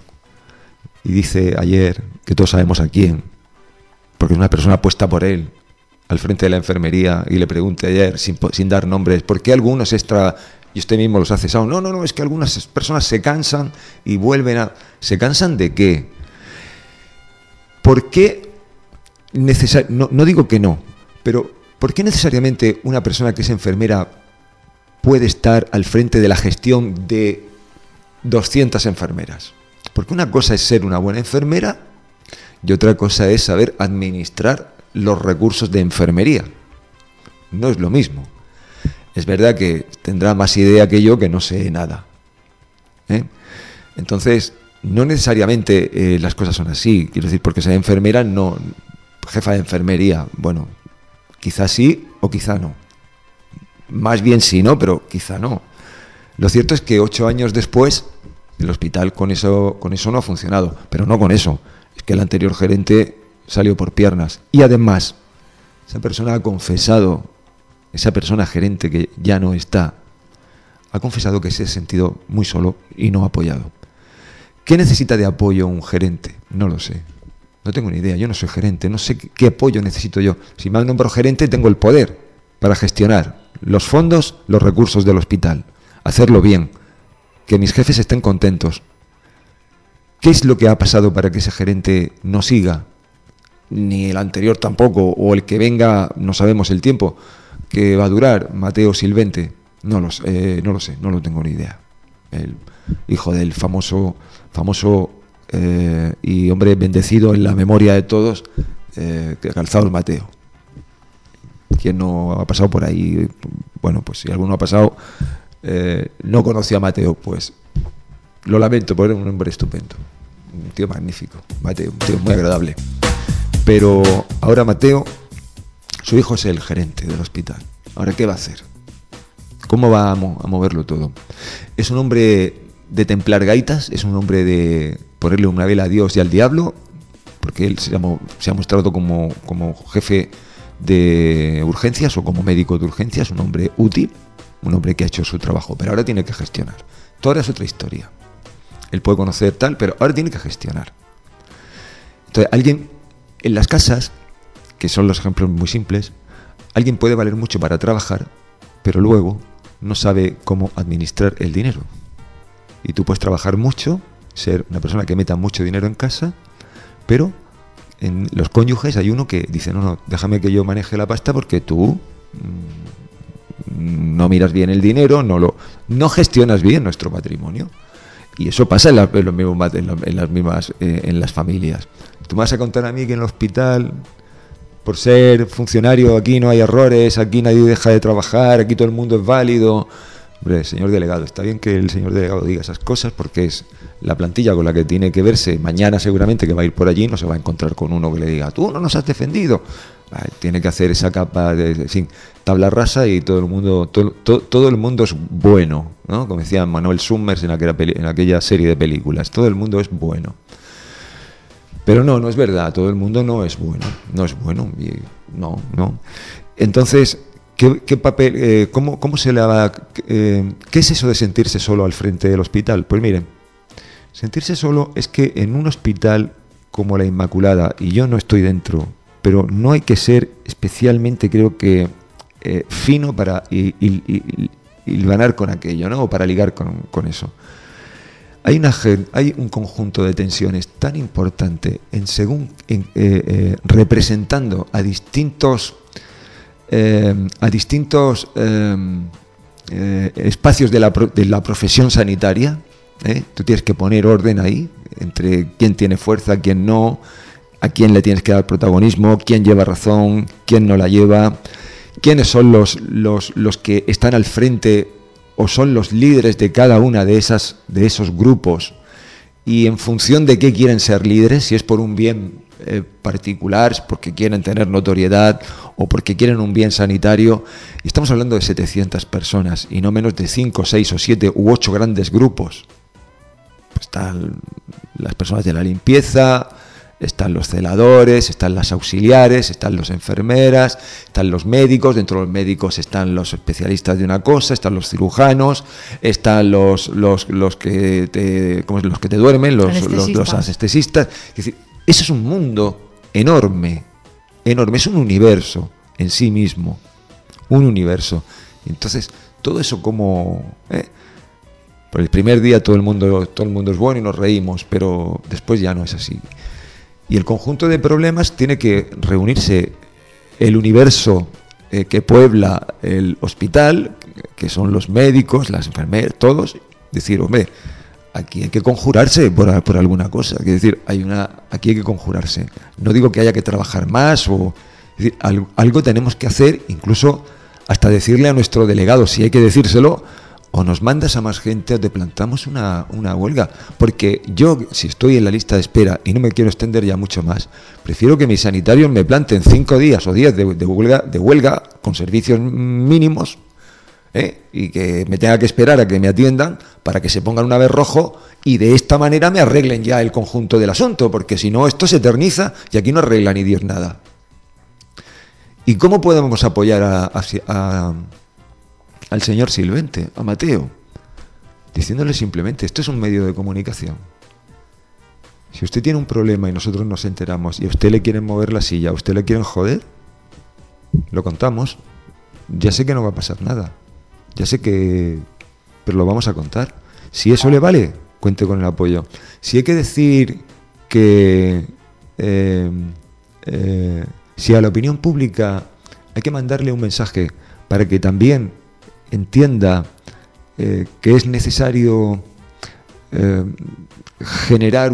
C: y dice ayer que todos sabemos a quién, porque es una persona puesta por él al frente de la enfermería, y le pregunté ayer, sin dar nombres, ¿por qué algunos y usted mismo los ha cesado? No, es que algunas personas se cansan y vuelven a... ¿Se cansan de qué? ¿Por qué? No digo que no, pero ¿por qué necesariamente una persona que es enfermera puede estar al frente de la gestión de 200 enfermeras? Porque una cosa es ser una buena enfermera y otra cosa es saber administrar los recursos de enfermería. No es lo mismo. Es verdad que tendrá más idea que yo, que no sé nada, ¿eh? Entonces, no necesariamente las cosas son así. Quiero decir, porque sea enfermera, no... Jefa de enfermería, bueno, quizá sí o quizá no. Más bien sí, ¿no? Pero quizá no. Lo cierto es que 8 años después, el hospital con eso no ha funcionado. Pero no con eso. Es que el anterior gerente salió por piernas. Y además, esa persona ha confesado, esa persona gerente que ya no está, ha confesado que se ha sentido muy solo y no apoyado. ¿Qué necesita de apoyo un gerente? No lo sé. No tengo ni idea, yo no soy gerente, no sé qué apoyo necesito yo. Si me nombro gerente, tengo el poder para gestionar los fondos, los recursos del hospital, hacerlo bien, que mis jefes estén contentos. ¿Qué es lo que ha pasado para que ese gerente no siga? Ni el anterior tampoco, o el que venga, no sabemos el tiempo que va a durar, Mateo Silvente. No lo sé, no lo tengo ni idea. El hijo del famoso y hombre bendecido en la memoria de todos, Calzados Mateo. ¿Quién no ha pasado por ahí? Bueno, pues si alguno ha pasado, no conoció a Mateo, pues lo lamento, porque era un hombre estupendo, un tío magnífico, Mateo, un tío muy agradable. Pero ahora Mateo, su hijo es el gerente del hospital. Ahora, ¿qué va a hacer? ¿Cómo va a moverlo todo? Es un hombre de templar gaitas, es un hombre de ponerle una vela a Dios y al diablo, porque él se ha mostrado como jefe de urgencias o como médico de urgencias, un hombre útil, un hombre que ha hecho su trabajo, pero ahora tiene que gestionar. Toda es otra historia. Él puede conocer tal, pero ahora tiene que gestionar. Entonces, alguien en las casas, que son los ejemplos muy simples, alguien puede valer mucho para trabajar, pero luego no sabe cómo administrar el dinero. Y tú puedes trabajar mucho, ser una persona que meta mucho dinero en casa, pero en los cónyuges hay uno que dice, no, déjame que yo maneje la pasta porque tú no miras bien el dinero, no gestionas bien nuestro patrimonio. Y eso pasa en las familias. Tú me vas a contar a mí que en el hospital, por ser funcionario, aquí no hay errores, aquí nadie deja de trabajar, aquí todo el mundo es válido. Hombre, señor delegado, está bien que el señor delegado diga esas cosas porque es la plantilla con la que tiene que verse. Mañana seguramente que va a ir por allí no se va a encontrar con uno que le diga, tú no nos has defendido. Tiene que hacer esa capa de tabla rasa y todo el mundo es bueno, ¿no? Como decía Manuel Summers en aquella serie de películas, todo el mundo es bueno. Pero no es verdad, todo el mundo no es bueno, no. Entonces, ¿qué papel, cómo se le va, qué es eso de sentirse solo al frente del hospital? Pues miren, sentirse solo es que en un hospital como la Inmaculada, y yo no estoy dentro, pero no hay que ser especialmente, creo que, fino para hilvanar con aquello, ¿no? O para ligar con eso. Hay un conjunto de tensiones tan importante representando a distintos espacios de la profesión sanitaria. Tú tienes que poner orden ahí entre quién tiene fuerza, quién no, a quién le tienes que dar protagonismo, quién lleva razón, quién no la lleva, quiénes son los que están al frente o son los líderes de cada una de esos grupos, y en función de qué quieren ser líderes, si es por un bien particular, porque quieren tener notoriedad o porque quieren un bien sanitario. Y estamos hablando de 700 personas y no menos de 5, 6 o 7 u 8 grandes grupos. Pues están las personas de la limpieza, están los celadores, están las auxiliares, están las enfermeras, están los médicos, dentro de los médicos están los especialistas de una cosa, están los cirujanos, están los que te duermen, los anestesistas. Es decir, eso es un mundo enorme, es un universo en sí mismo, un universo. Entonces, todo eso como... Por el primer día todo el mundo es bueno y nos reímos, pero después ya no es así. Y el conjunto de problemas tiene que reunirse el universo que puebla el hospital, que son los médicos, las enfermeras, todos, decir, hombre, aquí hay que conjurarse por alguna cosa. Es decir, aquí hay que conjurarse. No digo que haya que trabajar más, es decir, algo tenemos que hacer, incluso hasta decirle a nuestro delegado, si hay que decírselo, o nos mandas a más gente o te plantamos una huelga. Porque yo, si estoy en la lista de espera y no me quiero extender ya mucho más, prefiero que mis sanitarios me planten 5 días o 10 de huelga con servicios mínimos, y que me tenga que esperar a que me atiendan para que se pongan una vez rojo y de esta manera me arreglen ya el conjunto del asunto, porque si no esto se eterniza y aquí no arregla ni Dios nada. ¿Y cómo podemos apoyar al señor Silvente, a Mateo? Diciéndole simplemente, esto es un medio de comunicación. Si usted tiene un problema y nosotros nos enteramos y a usted le quieren mover la silla, a usted le quieren joder, lo contamos. Ya sé que no va a pasar nada, pero lo vamos a contar. Si eso le vale, cuente con el apoyo. Si hay que decir que si a la opinión pública hay que mandarle un mensaje para que también entienda que es necesario generar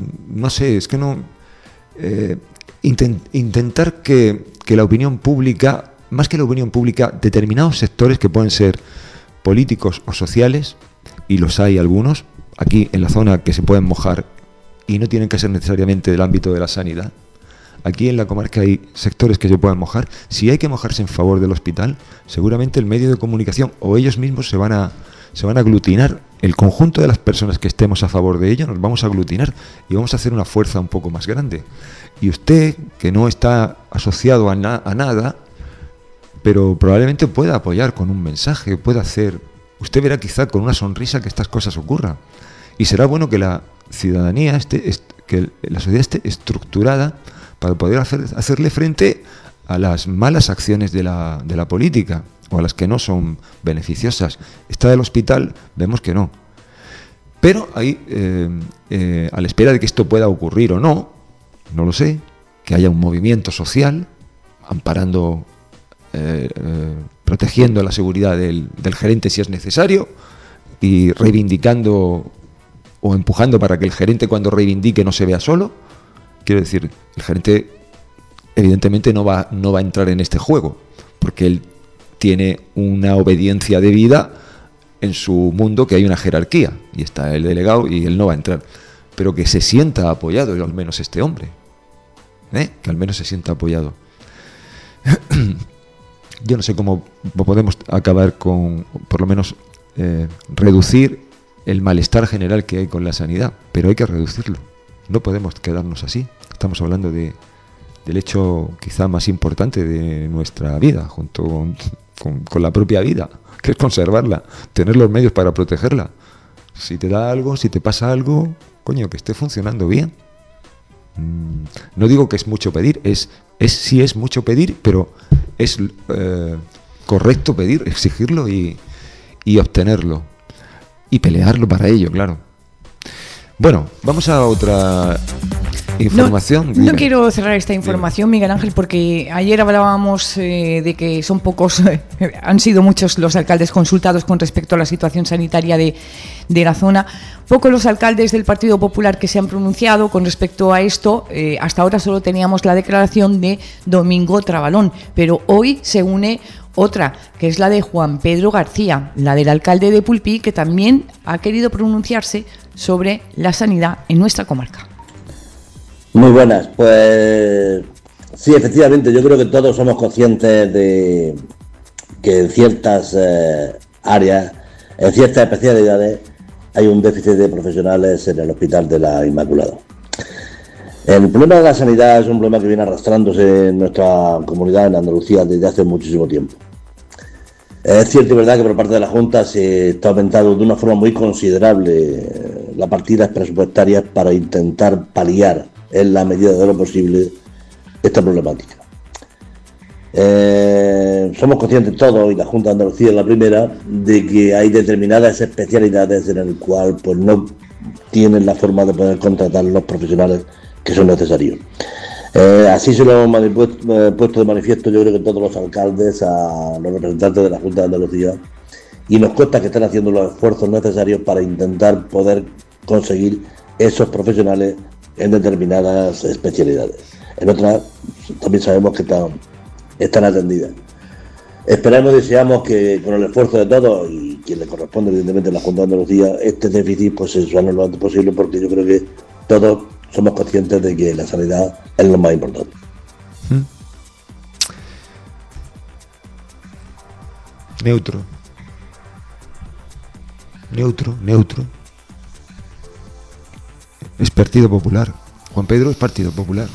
C: intentar que la opinión pública, más que la opinión pública, determinados sectores que pueden ser políticos o sociales, y los hay algunos aquí en la zona que se pueden mojar y no tienen que ser necesariamente del ámbito de la sanidad. Aquí en la comarca hay sectores que se pueden mojar. Si hay que mojarse en favor del hospital, seguramente el medio de comunicación o ellos mismos se van se van a aglutinar, el conjunto de las personas que estemos a favor de ello, nos vamos a aglutinar y vamos a hacer una fuerza un poco más grande. Y usted, que no está asociado a nada, pero probablemente pueda apoyar con un mensaje, pueda hacer, usted verá quizá con una sonrisa que estas cosas ocurran. Y será bueno que la ciudadanía que la sociedad esté estructurada para poder hacerle frente a las malas acciones de la política, o a las que no son beneficiosas. Esta del hospital vemos que no. Pero ahí, a la espera de que esto pueda ocurrir o no lo sé, que haya un movimiento social amparando, protegiendo la seguridad del gerente si es necesario, y reivindicando o empujando para que el gerente, cuando reivindique, no se vea solo. Quiero decir, el gerente evidentemente no va a entrar en este juego, porque él tiene una obediencia debida en su mundo, que hay una jerarquía, y está el delegado y él no va a entrar. Pero que se sienta apoyado, al menos este hombre, que al menos se sienta apoyado. Yo no sé cómo podemos acabar con, por lo menos, reducir el malestar general que hay con la sanidad, pero hay que reducirlo. No podemos quedarnos así. Estamos hablando del hecho quizá más importante de nuestra vida, junto con la propia vida, que es conservarla, tener los medios para protegerla. Si te da algo, si te pasa algo, coño, que esté funcionando bien. No digo que es mucho pedir, sí es mucho pedir, pero es correcto pedir, exigirlo y obtenerlo. Y pelearlo para ello, claro. Bueno, vamos a otra información.
F: No quiero cerrar esta información, Miguel Ángel, porque ayer hablábamos de que son pocos, han sido muchos los alcaldes consultados con respecto a la situación sanitaria de la zona. Pocos los alcaldes del Partido Popular que se han pronunciado con respecto a esto. Hasta ahora solo teníamos la declaración de Domingo Trabalón, pero hoy se une otra, que es la de Juan Pedro García, la del alcalde de Pulpí, que también ha querido pronunciarse sobre la sanidad en nuestra comarca.
Q: Muy buenas, pues sí, efectivamente, yo creo que todos somos conscientes de que en ciertas áreas, en ciertas especialidades, hay un déficit de profesionales en el Hospital de la Inmaculada. El problema de la sanidad es un problema que viene arrastrándose en nuestra comunidad, en Andalucía, desde hace muchísimo tiempo. Es cierto y verdad que por parte de la Junta se está aumentando de una forma muy considerable las partidas presupuestarias para intentar paliar en la medida de lo posible esta problemática. Somos conscientes todos, y la Junta de Andalucía es la primera, de que hay determinadas especialidades en las cuales pues, no tienen la forma de poder contratar los profesionales que son necesarios. Así se lo hemos puesto de manifiesto, yo creo que todos los alcaldes, a los representantes de la Junta de Andalucía, y nos consta que están haciendo los esfuerzos necesarios para intentar poder conseguir esos profesionales en determinadas especialidades. En otras también sabemos que están atendidas. Esperamos y deseamos que con el esfuerzo de todos, y quien le corresponde evidentemente a la Junta de Andalucía, este déficit pues se suane lo antes posible, porque yo creo que todos somos conscientes de que la sanidad es lo más importante.
C: Neutro. Es Partido Popular. Juan Pedro es Partido Popular.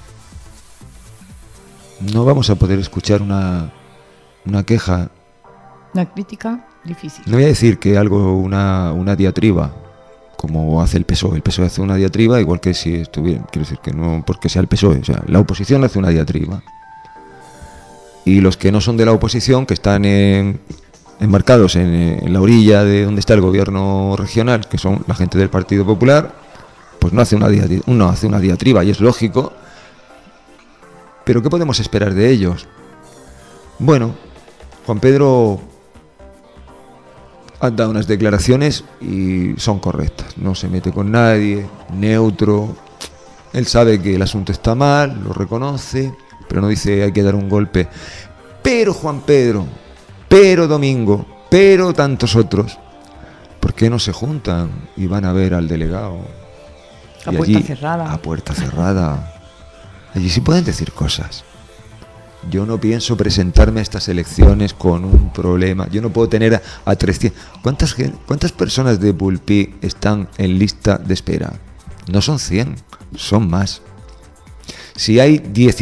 C: No vamos a poder escuchar una queja.
F: Una crítica difícil.
C: No voy a decir que una diatriba, como hace el PSOE. El PSOE hace una diatriba igual que si estuviera. Quiero decir que no porque sea el PSOE. O sea, la oposición hace una diatriba. Y los que no son de la oposición, que están enmarcados en la orilla de donde está el gobierno regional, que son la gente del Partido Popular, pues no hace una diatriba, y es lógico. Pero ¿qué podemos esperar de ellos? Bueno, Juan Pedro ha dado unas declaraciones y son correctas. No se mete con nadie, neutro. Él sabe que el asunto está mal, lo reconoce, pero no dice hay que dar un golpe. Pero Juan Pedro, pero Domingo, pero tantos otros, ¿por qué no se juntan y van a ver al delegado?
F: A puerta cerrada.
C: A puerta cerrada. Allí sí pueden decir cosas. Yo no pienso presentarme a estas elecciones con un problema. Yo no puedo tener a 300... ¿Cuántas personas de Pulpí están en lista de espera? No son 100, son más. Si hay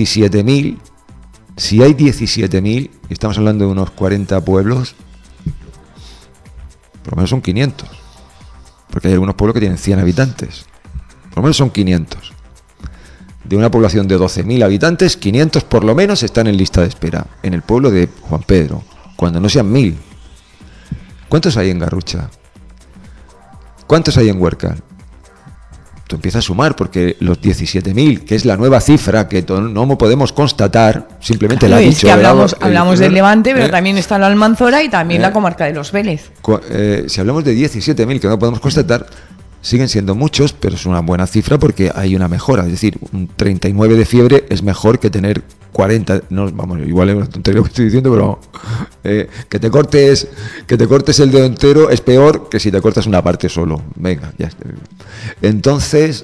C: 17.000, estamos hablando de unos 40 pueblos, por lo menos son 500. Porque hay algunos pueblos que tienen 100 habitantes. Por lo menos son 500. De una población de 12.000 habitantes, 500 por lo menos están en lista de espera. En el pueblo de Juan Pedro, cuando no sean 1.000. ¿Cuántos hay en Garrucha? ¿Cuántos hay en Huércal? Tú empiezas a sumar, porque los 17.000, que es la nueva cifra que no podemos constatar, simplemente la ha dicho.
F: Que hablamos del Levante, pero también está la Almanzora y también la comarca de los Vélez.
C: Si hablamos de 17.000 que no podemos constatar, siguen siendo muchos, pero es una buena cifra porque hay una mejora. Es decir, un 39 de fiebre es mejor que tener 40. No, vamos, igual es una tontería lo que estoy diciendo, pero que te cortes el dedo entero es peor que si te cortas una parte solo. Venga, ya está. Entonces,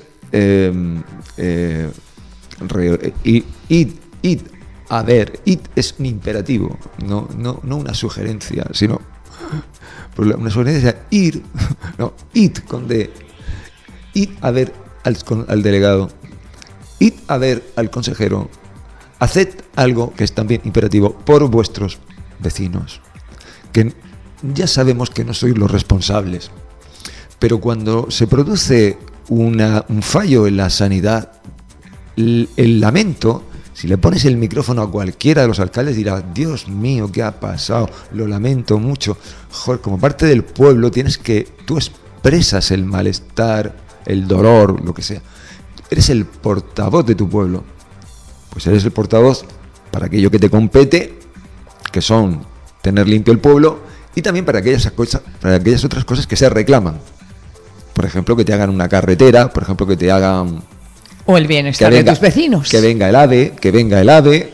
C: id es un imperativo, no una sugerencia, sino una sugerencia, id con D. Id a ver al delegado, id a ver al consejero, haced algo que es también imperativo por vuestros vecinos, que ya sabemos que no sois los responsables, pero cuando se produce un fallo en la sanidad, el lamento, si le pones el micrófono a cualquiera de los alcaldes dirá, Dios mío, ¿qué ha pasado? Lo lamento mucho. Joder, como parte del pueblo tú expresas el malestar, el dolor, lo que sea. Eres el portavoz de tu pueblo. Pues eres el portavoz para aquello que te compete, que son tener limpio el pueblo, y también para aquellas otras cosas que se reclaman. Por ejemplo, que te hagan una carretera, por ejemplo, que te hagan...
F: O el bienestar de tus vecinos.
C: Que venga el AVE,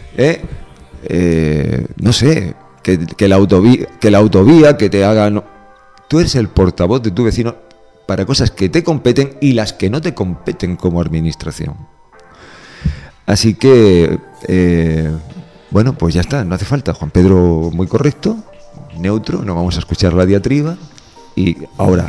C: no sé, que la autovía, que te hagan... Tú eres el portavoz de tu vecino para cosas que te competen y las que no te competen como administración. Así que, bueno, pues ya está, no hace falta. Juan Pedro muy correcto, neutro, no vamos a escuchar la diatriba. Y ahora,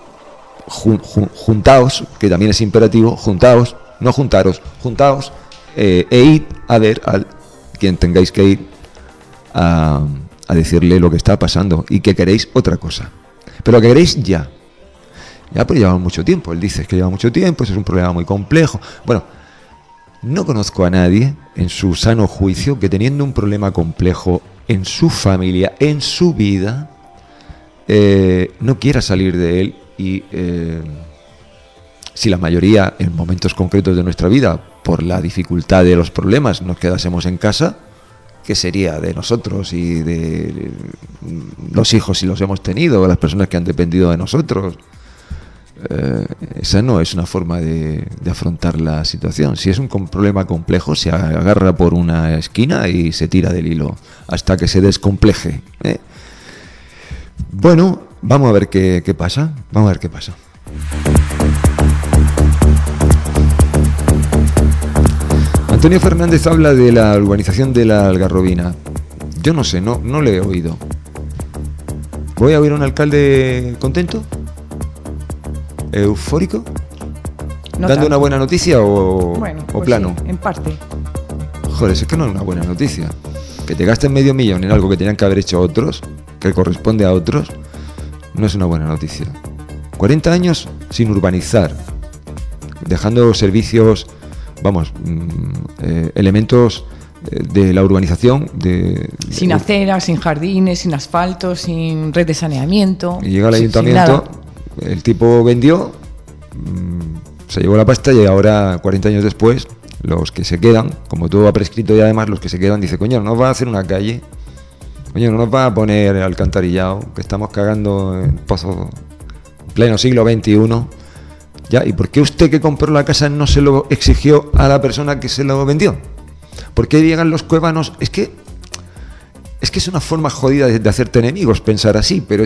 C: juntaos, que también es imperativo, juntaos, no juntaros, juntaos, e id a ver a quien tengáis que ir a decirle lo que está pasando y que queréis otra cosa. Pero que queréis ya. Ya pues lleva mucho tiempo, él dice que lleva mucho tiempo, eso es un problema muy complejo. Bueno, no conozco a nadie en su sano juicio que teniendo un problema complejo en su familia, en su vida, no quiera salir de él y si la mayoría en momentos concretos de nuestra vida, por la dificultad de los problemas, nos quedásemos en casa, ¿qué sería de nosotros y de los hijos si los hemos tenido, las personas que han dependido de nosotros? Esa no es una forma de afrontar la situación. Si es un problema complejo, se agarra por una esquina y se tira del hilo hasta que se descompleje, ¿eh? Bueno, vamos a ver qué pasa. Vamos a ver qué pasa. Antonio Fernández habla de la urbanización de la Algarrobina. Yo no sé, no le he oído. ¿Voy a oír a un alcalde contento? ¿Eufórico?
F: No
C: ¿Dando
F: tanto.
C: una buena noticia o
F: Pues
C: plano?
F: Sí, en parte.
C: Joder, es que no es una buena noticia. Que te gasten $500,000 en algo que tenían que haber hecho otros, que corresponde a otros, no es una buena noticia. 40 años sin urbanizar, dejando servicios, elementos de la urbanización
F: sin aceras, sin jardines, sin asfalto, sin red de saneamiento.
C: Y llega el ayuntamiento, el tipo vendió, se llevó la pasta y ahora, 40 años después, los que se quedan, como todo va prescrito y además los que se quedan, dice, coño, no nos va a hacer una calle, coño, no nos va a poner alcantarillado, que estamos cagando en pozos en pleno siglo XXI. Ya, ¿y por qué usted que compró la casa no se lo exigió a la persona que se lo vendió? ¿Por qué llegan los cuevanos? Es que es una forma jodida de hacerte enemigos pensar así, pero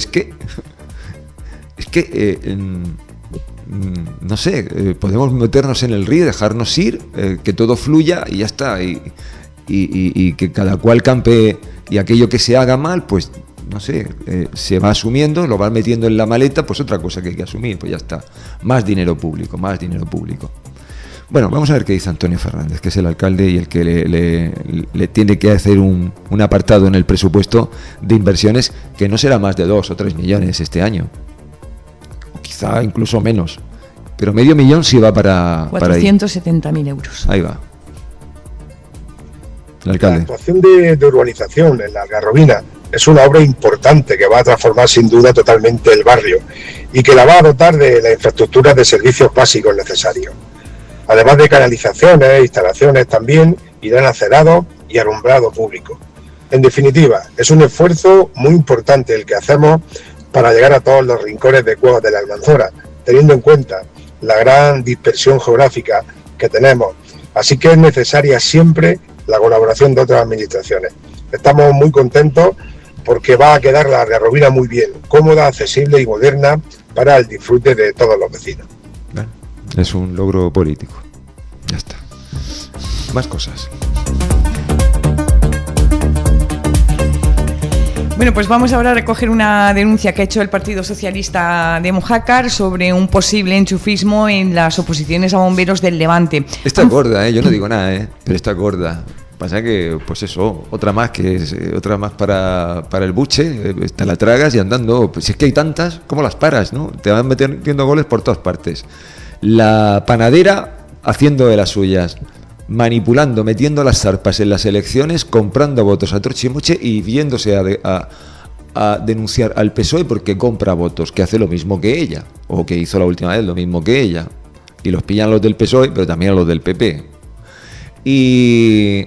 C: no sé, podemos meternos en el río, dejarnos ir, que todo fluya y ya está. Y y que cada cual campe, y aquello que se haga mal, pues no sé, se va asumiendo, lo va metiendo en la maleta, pues otra cosa que hay que asumir, pues ya está. Más dinero público, más dinero público. Bueno, vamos a ver qué dice Antonio Fernández, que es el alcalde y el que le tiene que hacer un apartado en el presupuesto de inversiones que no será más de 2 o 3 millones este año. O quizá incluso menos. Pero medio millón sí va para
F: 470.000 euros.
C: Ahí va. El alcalde.
R: La actuación de urbanización en la Algarrobina es una obra importante que va a transformar sin duda totalmente el barrio y que la va a dotar de la infraestructura de servicios básicos necesarios. Además de canalizaciones, instalaciones también irán acerado y alumbrado público. En definitiva, es un esfuerzo muy importante el que hacemos para llegar a todos los rincones de Cuevas de la Almanzora, teniendo en cuenta la gran dispersión geográfica que tenemos. Así que es necesaria siempre la colaboración de otras administraciones. Estamos muy contentos porque va a quedar la Algarrobina muy bien, cómoda, accesible y moderna para el disfrute de todos los vecinos.
C: Es un logro político. Ya está. Más cosas.
F: Bueno, pues vamos ahora a recoger una denuncia que ha hecho el Partido Socialista de Mojácar sobre un posible enchufismo en las oposiciones a bomberos del Levante.
C: Está gorda, yo no digo nada, pero está gorda. Pasa que, pues eso, otra más para el buche, te la tragas y andando. Pues si es que hay tantas, ¿cómo las paras, no? Te van metiendo goles por todas partes. La panadera haciendo de las suyas, manipulando, metiendo las zarpas en las elecciones, comprando votos a troche y moche y yéndose a denunciar al PSOE porque compra votos, que hace lo mismo que ella, o que hizo la última vez lo mismo que ella. Y los pillan los del PSOE, pero también a los del PP. Y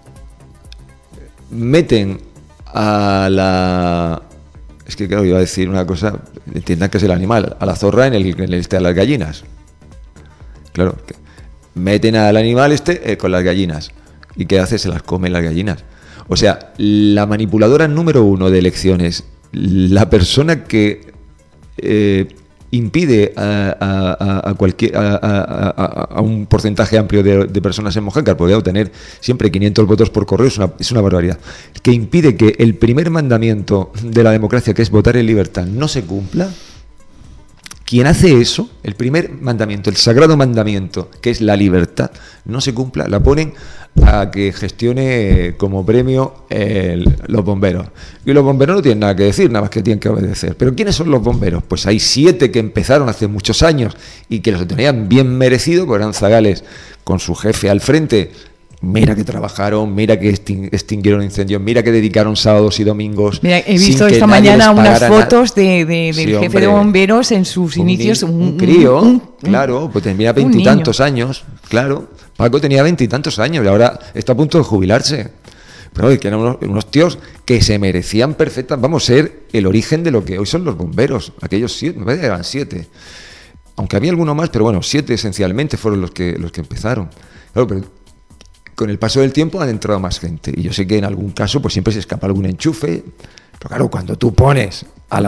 C: meten a la... Es que claro, iba a decir una cosa, entiendan que es el animal, a la zorra en el de las gallinas. Claro, meten al animal con las gallinas. ¿Y qué hace? Se las comen las gallinas. O sea, la manipuladora número 1 de elecciones, la persona que impide a un porcentaje amplio de personas en Mojácar poder obtener siempre 500 votos por correo, es una barbaridad. Que impide que el primer mandamiento de la democracia, que es votar en libertad, no se cumpla. Quien hace eso, el primer mandamiento, el sagrado mandamiento, que es la libertad, no se cumpla, la ponen a que gestione como premio los bomberos. Y los bomberos no tienen nada que decir, nada más que tienen que obedecer. ¿Pero quiénes son los bomberos? Pues hay 7 que empezaron hace muchos años y que los tenían bien merecido, porque eran zagales con su jefe al frente. Mira que trabajaron, mira que extinguieron incendios, mira que dedicaron sábados y domingos.
F: Mira, he visto esta mañana unas fotos del sí, jefe de bomberos en sus inicios.
C: Un crío, claro, pues tenía 20 y tantos años, claro. Paco tenía 20 y tantos años y ahora está a punto de jubilarse. Pero que eran unos tíos que se merecían vamos a ser el origen de lo que hoy son los bomberos. Aquellos 7, me parece que eran 7. Aunque había alguno más, pero bueno, 7 esencialmente fueron los que empezaron. Claro, pero con el paso del tiempo han entrado más gente y yo sé que en algún caso pues siempre se escapa algún enchufe, pero claro, cuando tú pones a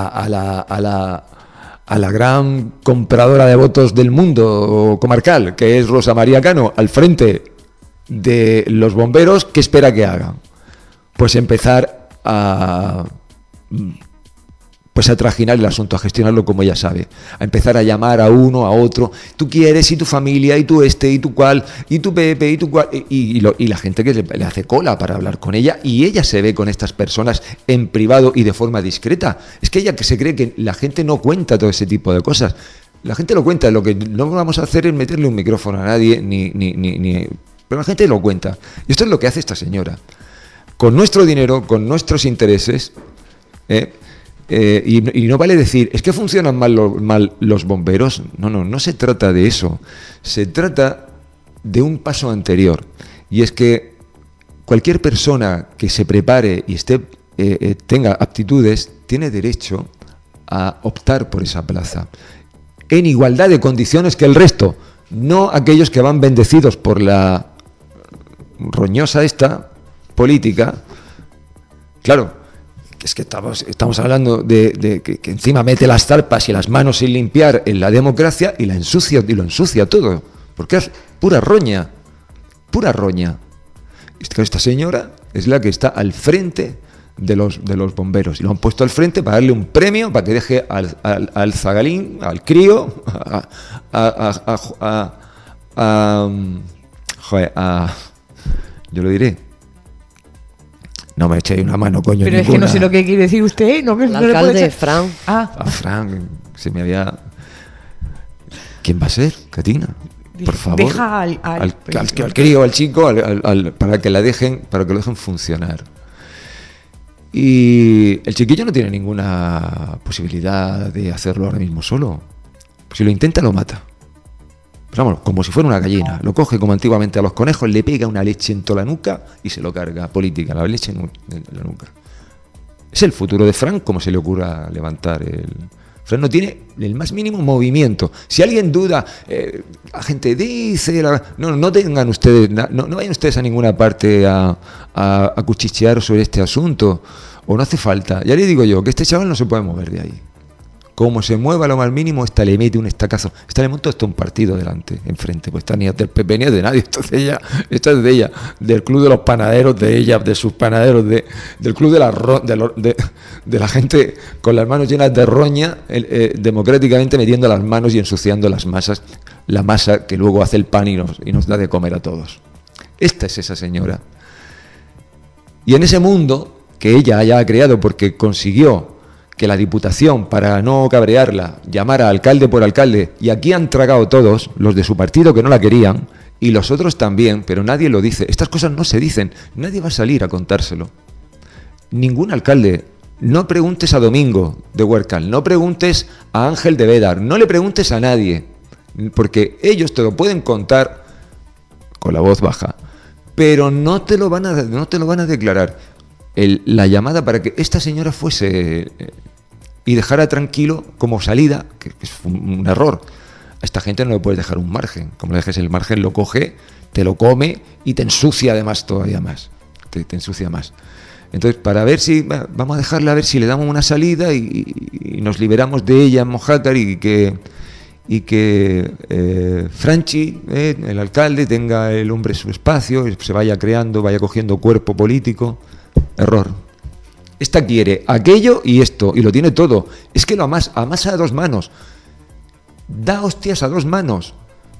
C: la gran compradora de votos del mundo comarcal, que es Rosa María Cano, al frente de los bomberos, ¿qué espera que hagan? Pues empezar a trajinar el asunto, a gestionarlo como ella sabe, a empezar a llamar a uno, a otro, tú quieres, y tu familia, y tú y tú cual, y tu Pepe, y tu cual, y la gente que le hace cola para hablar con ella, y ella se ve con estas personas en privado y de forma discreta. Es que ella que se cree que la gente no cuenta todo ese tipo de cosas. La gente lo cuenta, lo que no vamos a hacer es meterle un micrófono a nadie, pero la gente lo cuenta. Y esto es lo que hace esta señora. Con nuestro dinero, con nuestros intereses, y no vale decir, es que funcionan mal los bomberos. No se trata de eso. Se trata de un paso anterior. Y es que cualquier persona que se prepare y tenga aptitudes, tiene derecho a optar por esa plaza. En igualdad de condiciones que el resto. No aquellos que van bendecidos por la roñosa esta política. Claro. Es que estamos hablando de que encima mete las zarpas y las manos sin limpiar en la democracia y lo ensucia todo, porque es pura roña. Esta señora es la que está al frente de los bomberos y lo han puesto al frente para darle un premio para que deje al zagalín, al crío, yo lo diré. No me echéis una mano, coño.
F: Pero
C: ninguna.
F: Es que no sé lo que quiere decir usted. No,
A: el alcalde, Fran.
C: A Fran, se me había... ¿Quién va a ser, Katina? Por favor.
F: Deja al
C: crío, al chico, para que lo dejen funcionar. Y el chiquillo no tiene ninguna posibilidad de hacerlo ahora mismo solo. Si lo intenta, lo mata. Pues vamos, como si fuera una gallina. Lo coge como antiguamente a los conejos, le pega una leche en toda la nuca y se lo carga. Política, la leche en la nuca. Es el futuro de Fran, como se le ocurra levantar el... Fran no tiene el más mínimo movimiento. Si alguien duda, la gente dice... No tengan ustedes... No vayan ustedes a ninguna parte a cuchichear sobre este asunto. O no hace falta. Ya le digo yo, que este chaval no se puede mover de ahí. Como se mueva lo más mínimo, esta le mete un estacazo. Esta le monta un partido delante, enfrente. Pues esta ni es del PP ni es de nadie. Esta es de ella. Del club de los panaderos de ella, de sus panaderos, del club de la gente con las manos llenas de roña, democráticamente metiendo las manos y ensuciando las masas. La masa que luego hace el pan y nos da de comer a todos. Esta es esa señora. Y en ese mundo que ella haya creado porque consiguió que la Diputación, para no cabrearla, llamara alcalde por alcalde, y aquí han tragado todos, los de su partido que no la querían, y los otros también, pero nadie lo dice. Estas cosas no se dicen, nadie va a salir a contárselo. Ningún alcalde. No preguntes a Domingo de Huércal, no preguntes a Ángel de Vedar, no le preguntes a nadie, porque ellos te lo pueden contar con la voz baja, pero no te lo van a declarar. La llamada para que esta señora fuese y dejara tranquilo como salida, que es un error. A esta gente no le puedes dejar un margen. Como le dejes el margen, lo coge, te lo come y te ensucia además todavía más. Te ensucia más. Entonces, para ver si... Vamos a dejarla a ver si le damos una salida y nos liberamos de ella en Mojácar y que Franchi, el alcalde, tenga el hombre su espacio, se vaya creando, vaya cogiendo cuerpo político. Error. Esta quiere aquello y esto, y lo tiene todo. Es que lo amasa a dos manos. Da hostias a dos manos.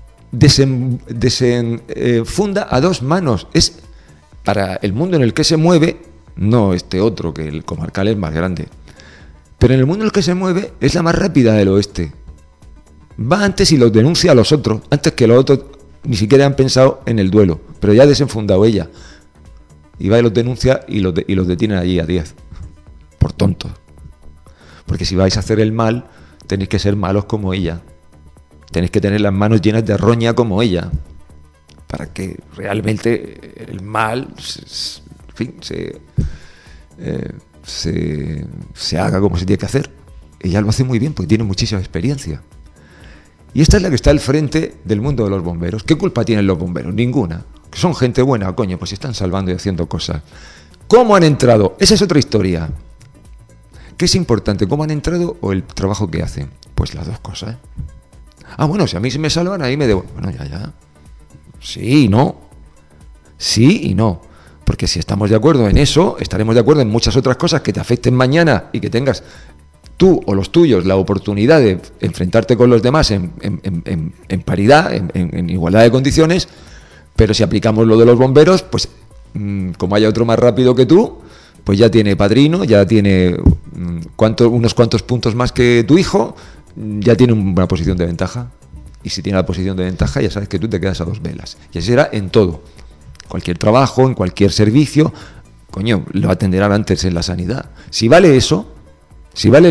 C: Funda a dos manos. Es para el mundo en el que se mueve, no este otro, que el comarcal es más grande. Pero en el mundo en el que se mueve es la más rápida del oeste. Va antes y los denuncia a los otros, antes que los otros ni siquiera han pensado en el duelo, pero ya ha desenfundado ella. Y va y los denuncia y los detienen allí a 10. Por tontos. Porque si vais a hacer el mal, tenéis que ser malos como ella. Tenéis que tener las manos llenas de roña como ella. Para que realmente el mal se haga como se tiene que hacer. Ella lo hace muy bien porque tiene muchísima experiencia. Y esta es la que está al frente del mundo de los bomberos. ¿Qué culpa tienen los bomberos? Ninguna. Son gente buena, coño, pues están salvando y haciendo cosas. ¿Cómo han entrado? Esa es otra historia. ¿Qué es importante? ¿Cómo han entrado o el trabajo que hacen? Pues las dos cosas. Bueno, si a mí se me salvan, ahí me debo. Bueno, ya. Sí y no. Sí y no. Porque si estamos de acuerdo en eso, estaremos de acuerdo en muchas otras cosas que te afecten mañana y que tengas tú o los tuyos la oportunidad de enfrentarte con los demás en paridad, en igualdad de condiciones. Pero si aplicamos lo de los bomberos, pues como haya otro más rápido que tú, pues ya tiene padrino, ya tiene unos cuantos puntos más que tu hijo, ya tiene una posición de ventaja. Y si tiene la posición de ventaja, ya sabes que tú te quedas a dos velas. Y así será en todo. Cualquier trabajo, en cualquier servicio, coño, lo atenderán antes en la sanidad. Si vale eso, si vale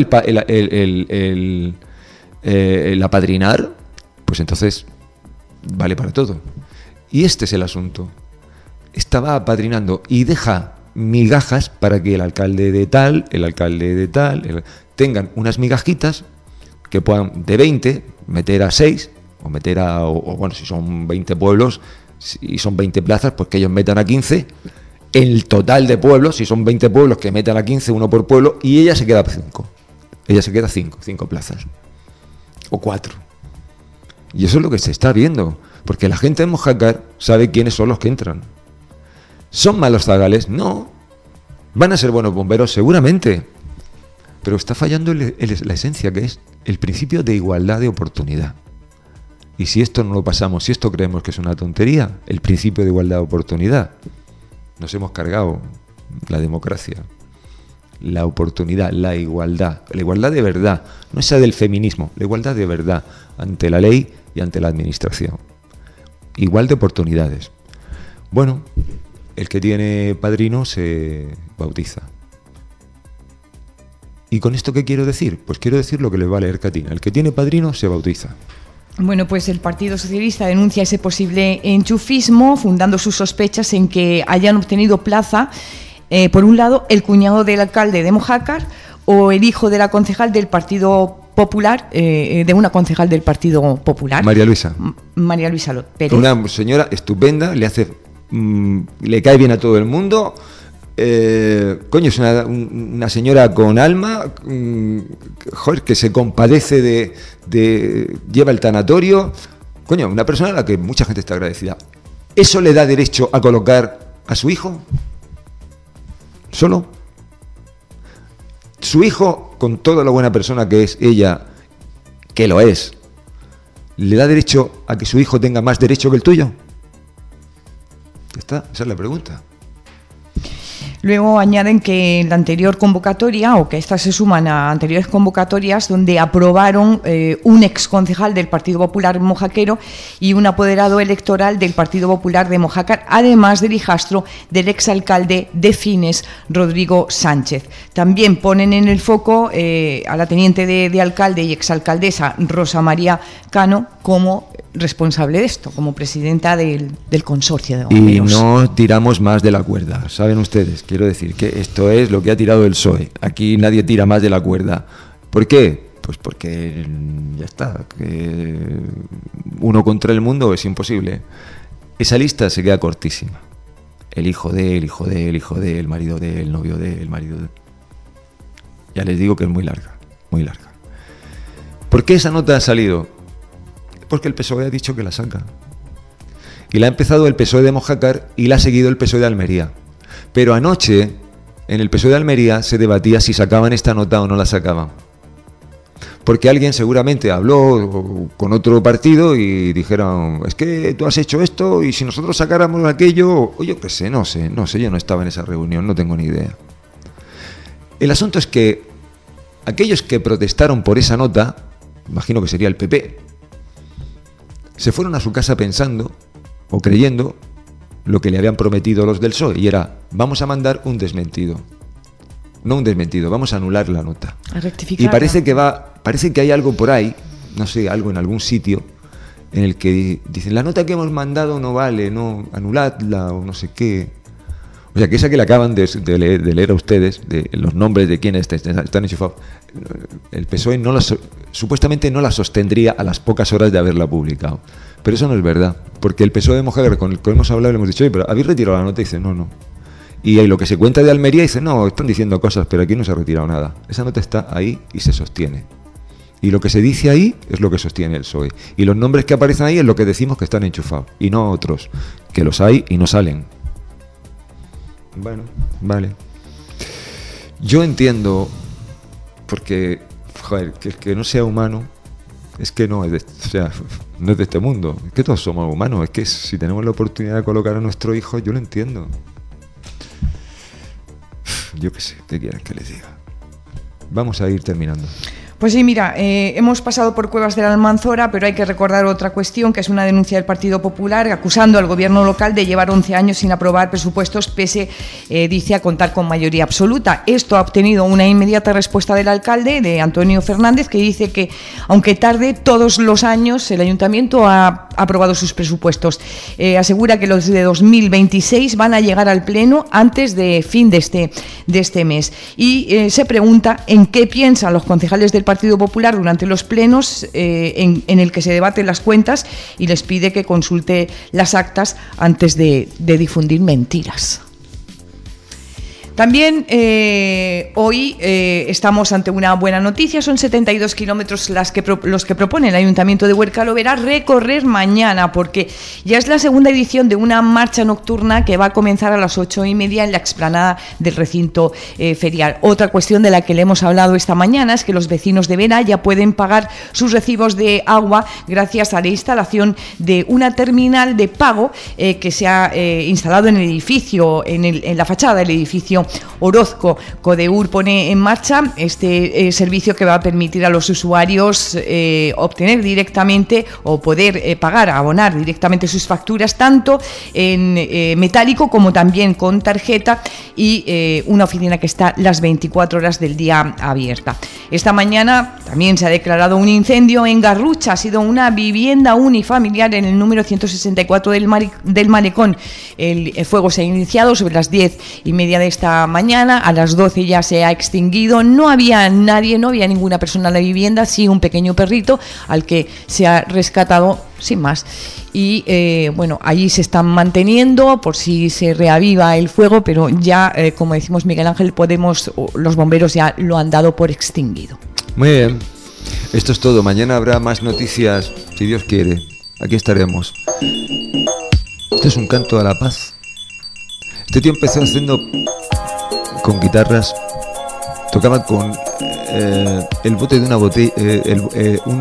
C: el apadrinar, pues entonces vale para todo. Y este es el asunto. Estaba apadrinando y deja migajas para que el alcalde de tal, tengan unas migajitas que puedan de 20 meter a 6 o meter bueno, si son 20 pueblos y son 20 plazas, pues que ellos metan a 15. El total de pueblos, si son 20 pueblos, que metan a 15, uno por pueblo, y ella se queda 5. Ella se queda 5 plazas. O 4. Y eso es lo que se está viendo. Porque la gente de Mojácar sabe quiénes son los que entran. ¿Son malos zagales? No. ¿Van a ser buenos bomberos? Seguramente. Pero está fallando la esencia, que es el principio de igualdad de oportunidad. Y si esto no lo pasamos, si esto creemos que es una tontería, el principio de igualdad de oportunidad, nos hemos cargado la democracia, la oportunidad, la igualdad de verdad, no esa del feminismo, la igualdad de verdad ante la ley y ante la administración. Igual de oportunidades. Bueno, el que tiene padrino se bautiza. ¿Y con esto qué quiero decir? Pues quiero decir lo que le va a leer Catina. El que tiene padrino se bautiza.
F: Bueno, pues el Partido Socialista denuncia ese posible enchufismo, fundando sus sospechas en que hayan obtenido plaza, por un lado, el cuñado del alcalde de Mojácar o el hijo de la concejal del Partido Popular, de una concejal del Partido Popular.
C: María Luisa.
F: María Luisa Pérez.
C: Una señora estupenda, le cae bien a todo el mundo. Coño, es una señora con alma, joder, que se compadece lleva el tanatorio. Coño, una persona a la que mucha gente está agradecida. ¿Eso le da derecho a colocar a su hijo? ¿Solo? Su hijo, con toda la buena persona que es ella, que lo es, ¿le da derecho a que su hijo tenga más derecho que el tuyo? Esa es la pregunta.
F: Luego añaden que en la anterior convocatoria, o que estas se suman a anteriores convocatorias, donde aprobaron un exconcejal del Partido Popular mojaquero y un apoderado electoral del Partido Popular de Mojácar, además del hijastro del exalcalde de Fines, Rodrigo Sánchez. También ponen en el foco a la teniente de alcalde y exalcaldesa Rosa María Cano como responsable de esto, como presidenta del consorcio de bomberos.
C: Y no tiramos más de la cuerda, ¿saben ustedes? Quiero decir que esto es lo que ha tirado el PSOE. Aquí nadie tira más de la cuerda. ¿Por qué? Pues porque ya está, que uno contra el mundo es imposible. Esa lista se queda cortísima. El hijo de él, hijo de él, hijo de él, el marido de él, el novio de él, el marido de él. Ya les digo que es muy larga, muy larga. ¿Por qué esa nota ha salido? Porque el PSOE ha dicho que la saca. Y la ha empezado el PSOE de Mojácar y la ha seguido el PSOE de Almería. Pero anoche, en el PSOE de Almería, se debatía si sacaban esta nota o no la sacaban. Porque alguien seguramente habló con otro partido y dijeron, es que tú has hecho esto y si nosotros sacáramos aquello, o yo qué sé, no sé, yo no estaba en esa reunión, no tengo ni idea. El asunto es que aquellos que protestaron por esa nota, imagino que sería el PP, se fueron a su casa pensando o creyendo lo que le habían prometido los del PSOE, y era, vamos a mandar un desmentido. No un desmentido, vamos a anular la nota.
F: A rectificar.
C: Y parece que hay algo por ahí, no sé, algo en algún sitio, en el que dicen, la nota que hemos mandado no vale, no, anuladla o no sé qué. O sea, que esa que le acaban de leer a ustedes, de los nombres de quienes están enchufados, el PSOE supuestamente no la sostendría a las pocas horas de haberla publicado. Pero eso no es verdad, porque el PSOE de Mojácar, con el que hemos hablado, le hemos dicho, oye, pero ¿habéis retirado la nota? Y dice, no. Y ahí lo que se cuenta de Almería, dice, no, están diciendo cosas, pero aquí no se ha retirado nada. Esa nota está ahí y se sostiene. Y lo que se dice ahí es lo que sostiene el PSOE. Y los nombres que aparecen ahí es lo que decimos que están enchufados, y no otros, que los hay y no salen. Bueno, vale. Yo entiendo, porque, joder, que el que no sea humano es que no es no es de este mundo. Es que todos somos humanos. Es que si tenemos la oportunidad de colocar a nuestro hijo, yo lo entiendo. Yo qué sé, ¿qué quieren que les diga? Vamos a ir terminando.
F: Pues sí, mira, hemos pasado por Cuevas de la Almanzora, pero hay que recordar otra cuestión, que es una denuncia del Partido Popular acusando al gobierno local de llevar 11 años sin aprobar presupuestos, pese, dice, a contar con mayoría absoluta. Esto ha obtenido una inmediata respuesta del alcalde, de Antonio Fernández, que dice que, aunque tarde, todos los años el ayuntamiento ha aprobado sus presupuestos. Asegura que los de 2026 van a llegar al Pleno antes de fin de este mes. Y se pregunta en qué piensan los concejales del Partido Popular durante los plenos en el que se debaten las cuentas, y les pide que consulte las actas antes de difundir mentiras. También hoy estamos ante una buena noticia, son 72 kilómetros los que propone el Ayuntamiento de Huerca Lovera recorrer mañana, porque ya es la segunda edición de una marcha nocturna que va a comenzar a las 8:30 en la explanada del recinto ferial. Otra cuestión de la que le hemos hablado esta mañana es que los vecinos de Vera ya pueden pagar sus recibos de agua gracias a la instalación de una terminal de pago que se ha instalado en el edificio, en la fachada del edificio Orozco. Codeur pone en marcha este servicio que va a permitir a los usuarios obtener directamente o poder pagar, abonar directamente sus facturas, tanto en metálico como también con tarjeta, y una oficina que está las 24 horas del día abierta. Esta mañana también se ha declarado un incendio en Garrucha. Ha sido una vivienda unifamiliar en el número 164 del Malecón. El fuego se ha iniciado sobre las 10:30 de esta mañana, a las 12 ya se ha extinguido. No había nadie, no había ninguna persona en la vivienda, sí un pequeño perrito al que se ha rescatado sin más. Y bueno, allí se están manteniendo por si se reaviva el fuego, pero ya, como decimos Miguel Ángel, los bomberos ya lo han dado por extinguido.
C: Muy bien, esto es todo. Mañana habrá más noticias, si Dios quiere. Aquí estaremos. Este es un canto a la paz. Este tío empezó haciendo con guitarras, tocaba con el bote de una botella, un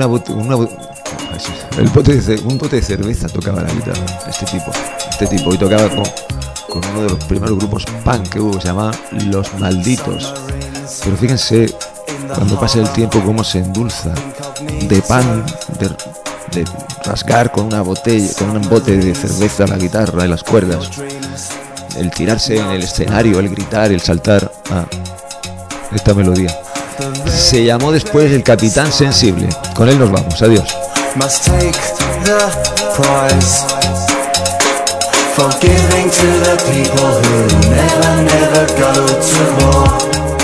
C: bote de cerveza tocaba la guitarra, este tipo, y tocaba con uno de los primeros grupos punk que hubo, se llamaba Los Malditos. Pero fíjense, cuando pasa el tiempo, cómo se endulza de pan, de rasgar con una botella, con un bote de cerveza la guitarra y las cuerdas, el tirarse en el escenario, el gritar, el saltar. Esta melodía se llamó después El Capitán Sensible. Con él nos vamos, adiós. Must take the prize for giving to the people who never go to war.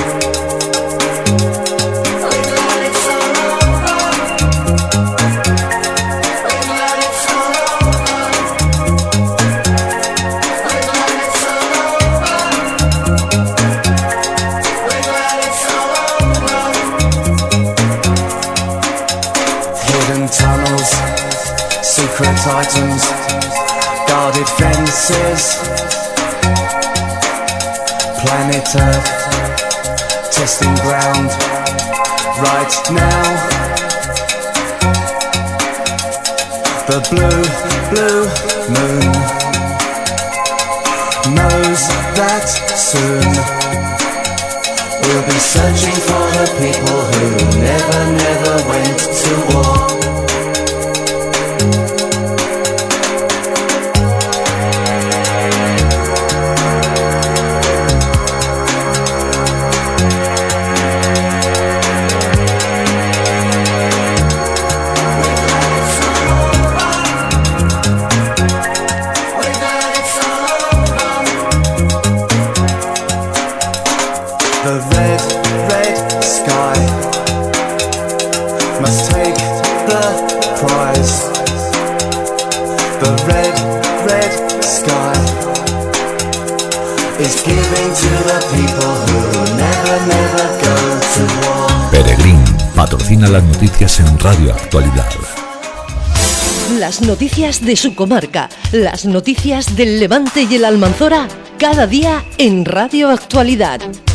C: Secret items, guarded fences, planet Earth, testing ground right now. The blue moon knows that soon we'll be searching for the people who never went to war.
B: Peregrín patrocina las noticias en Radio Actualidad.
S: Las noticias de su comarca, las noticias del Levante y el Almanzora, cada día en Radio Actualidad.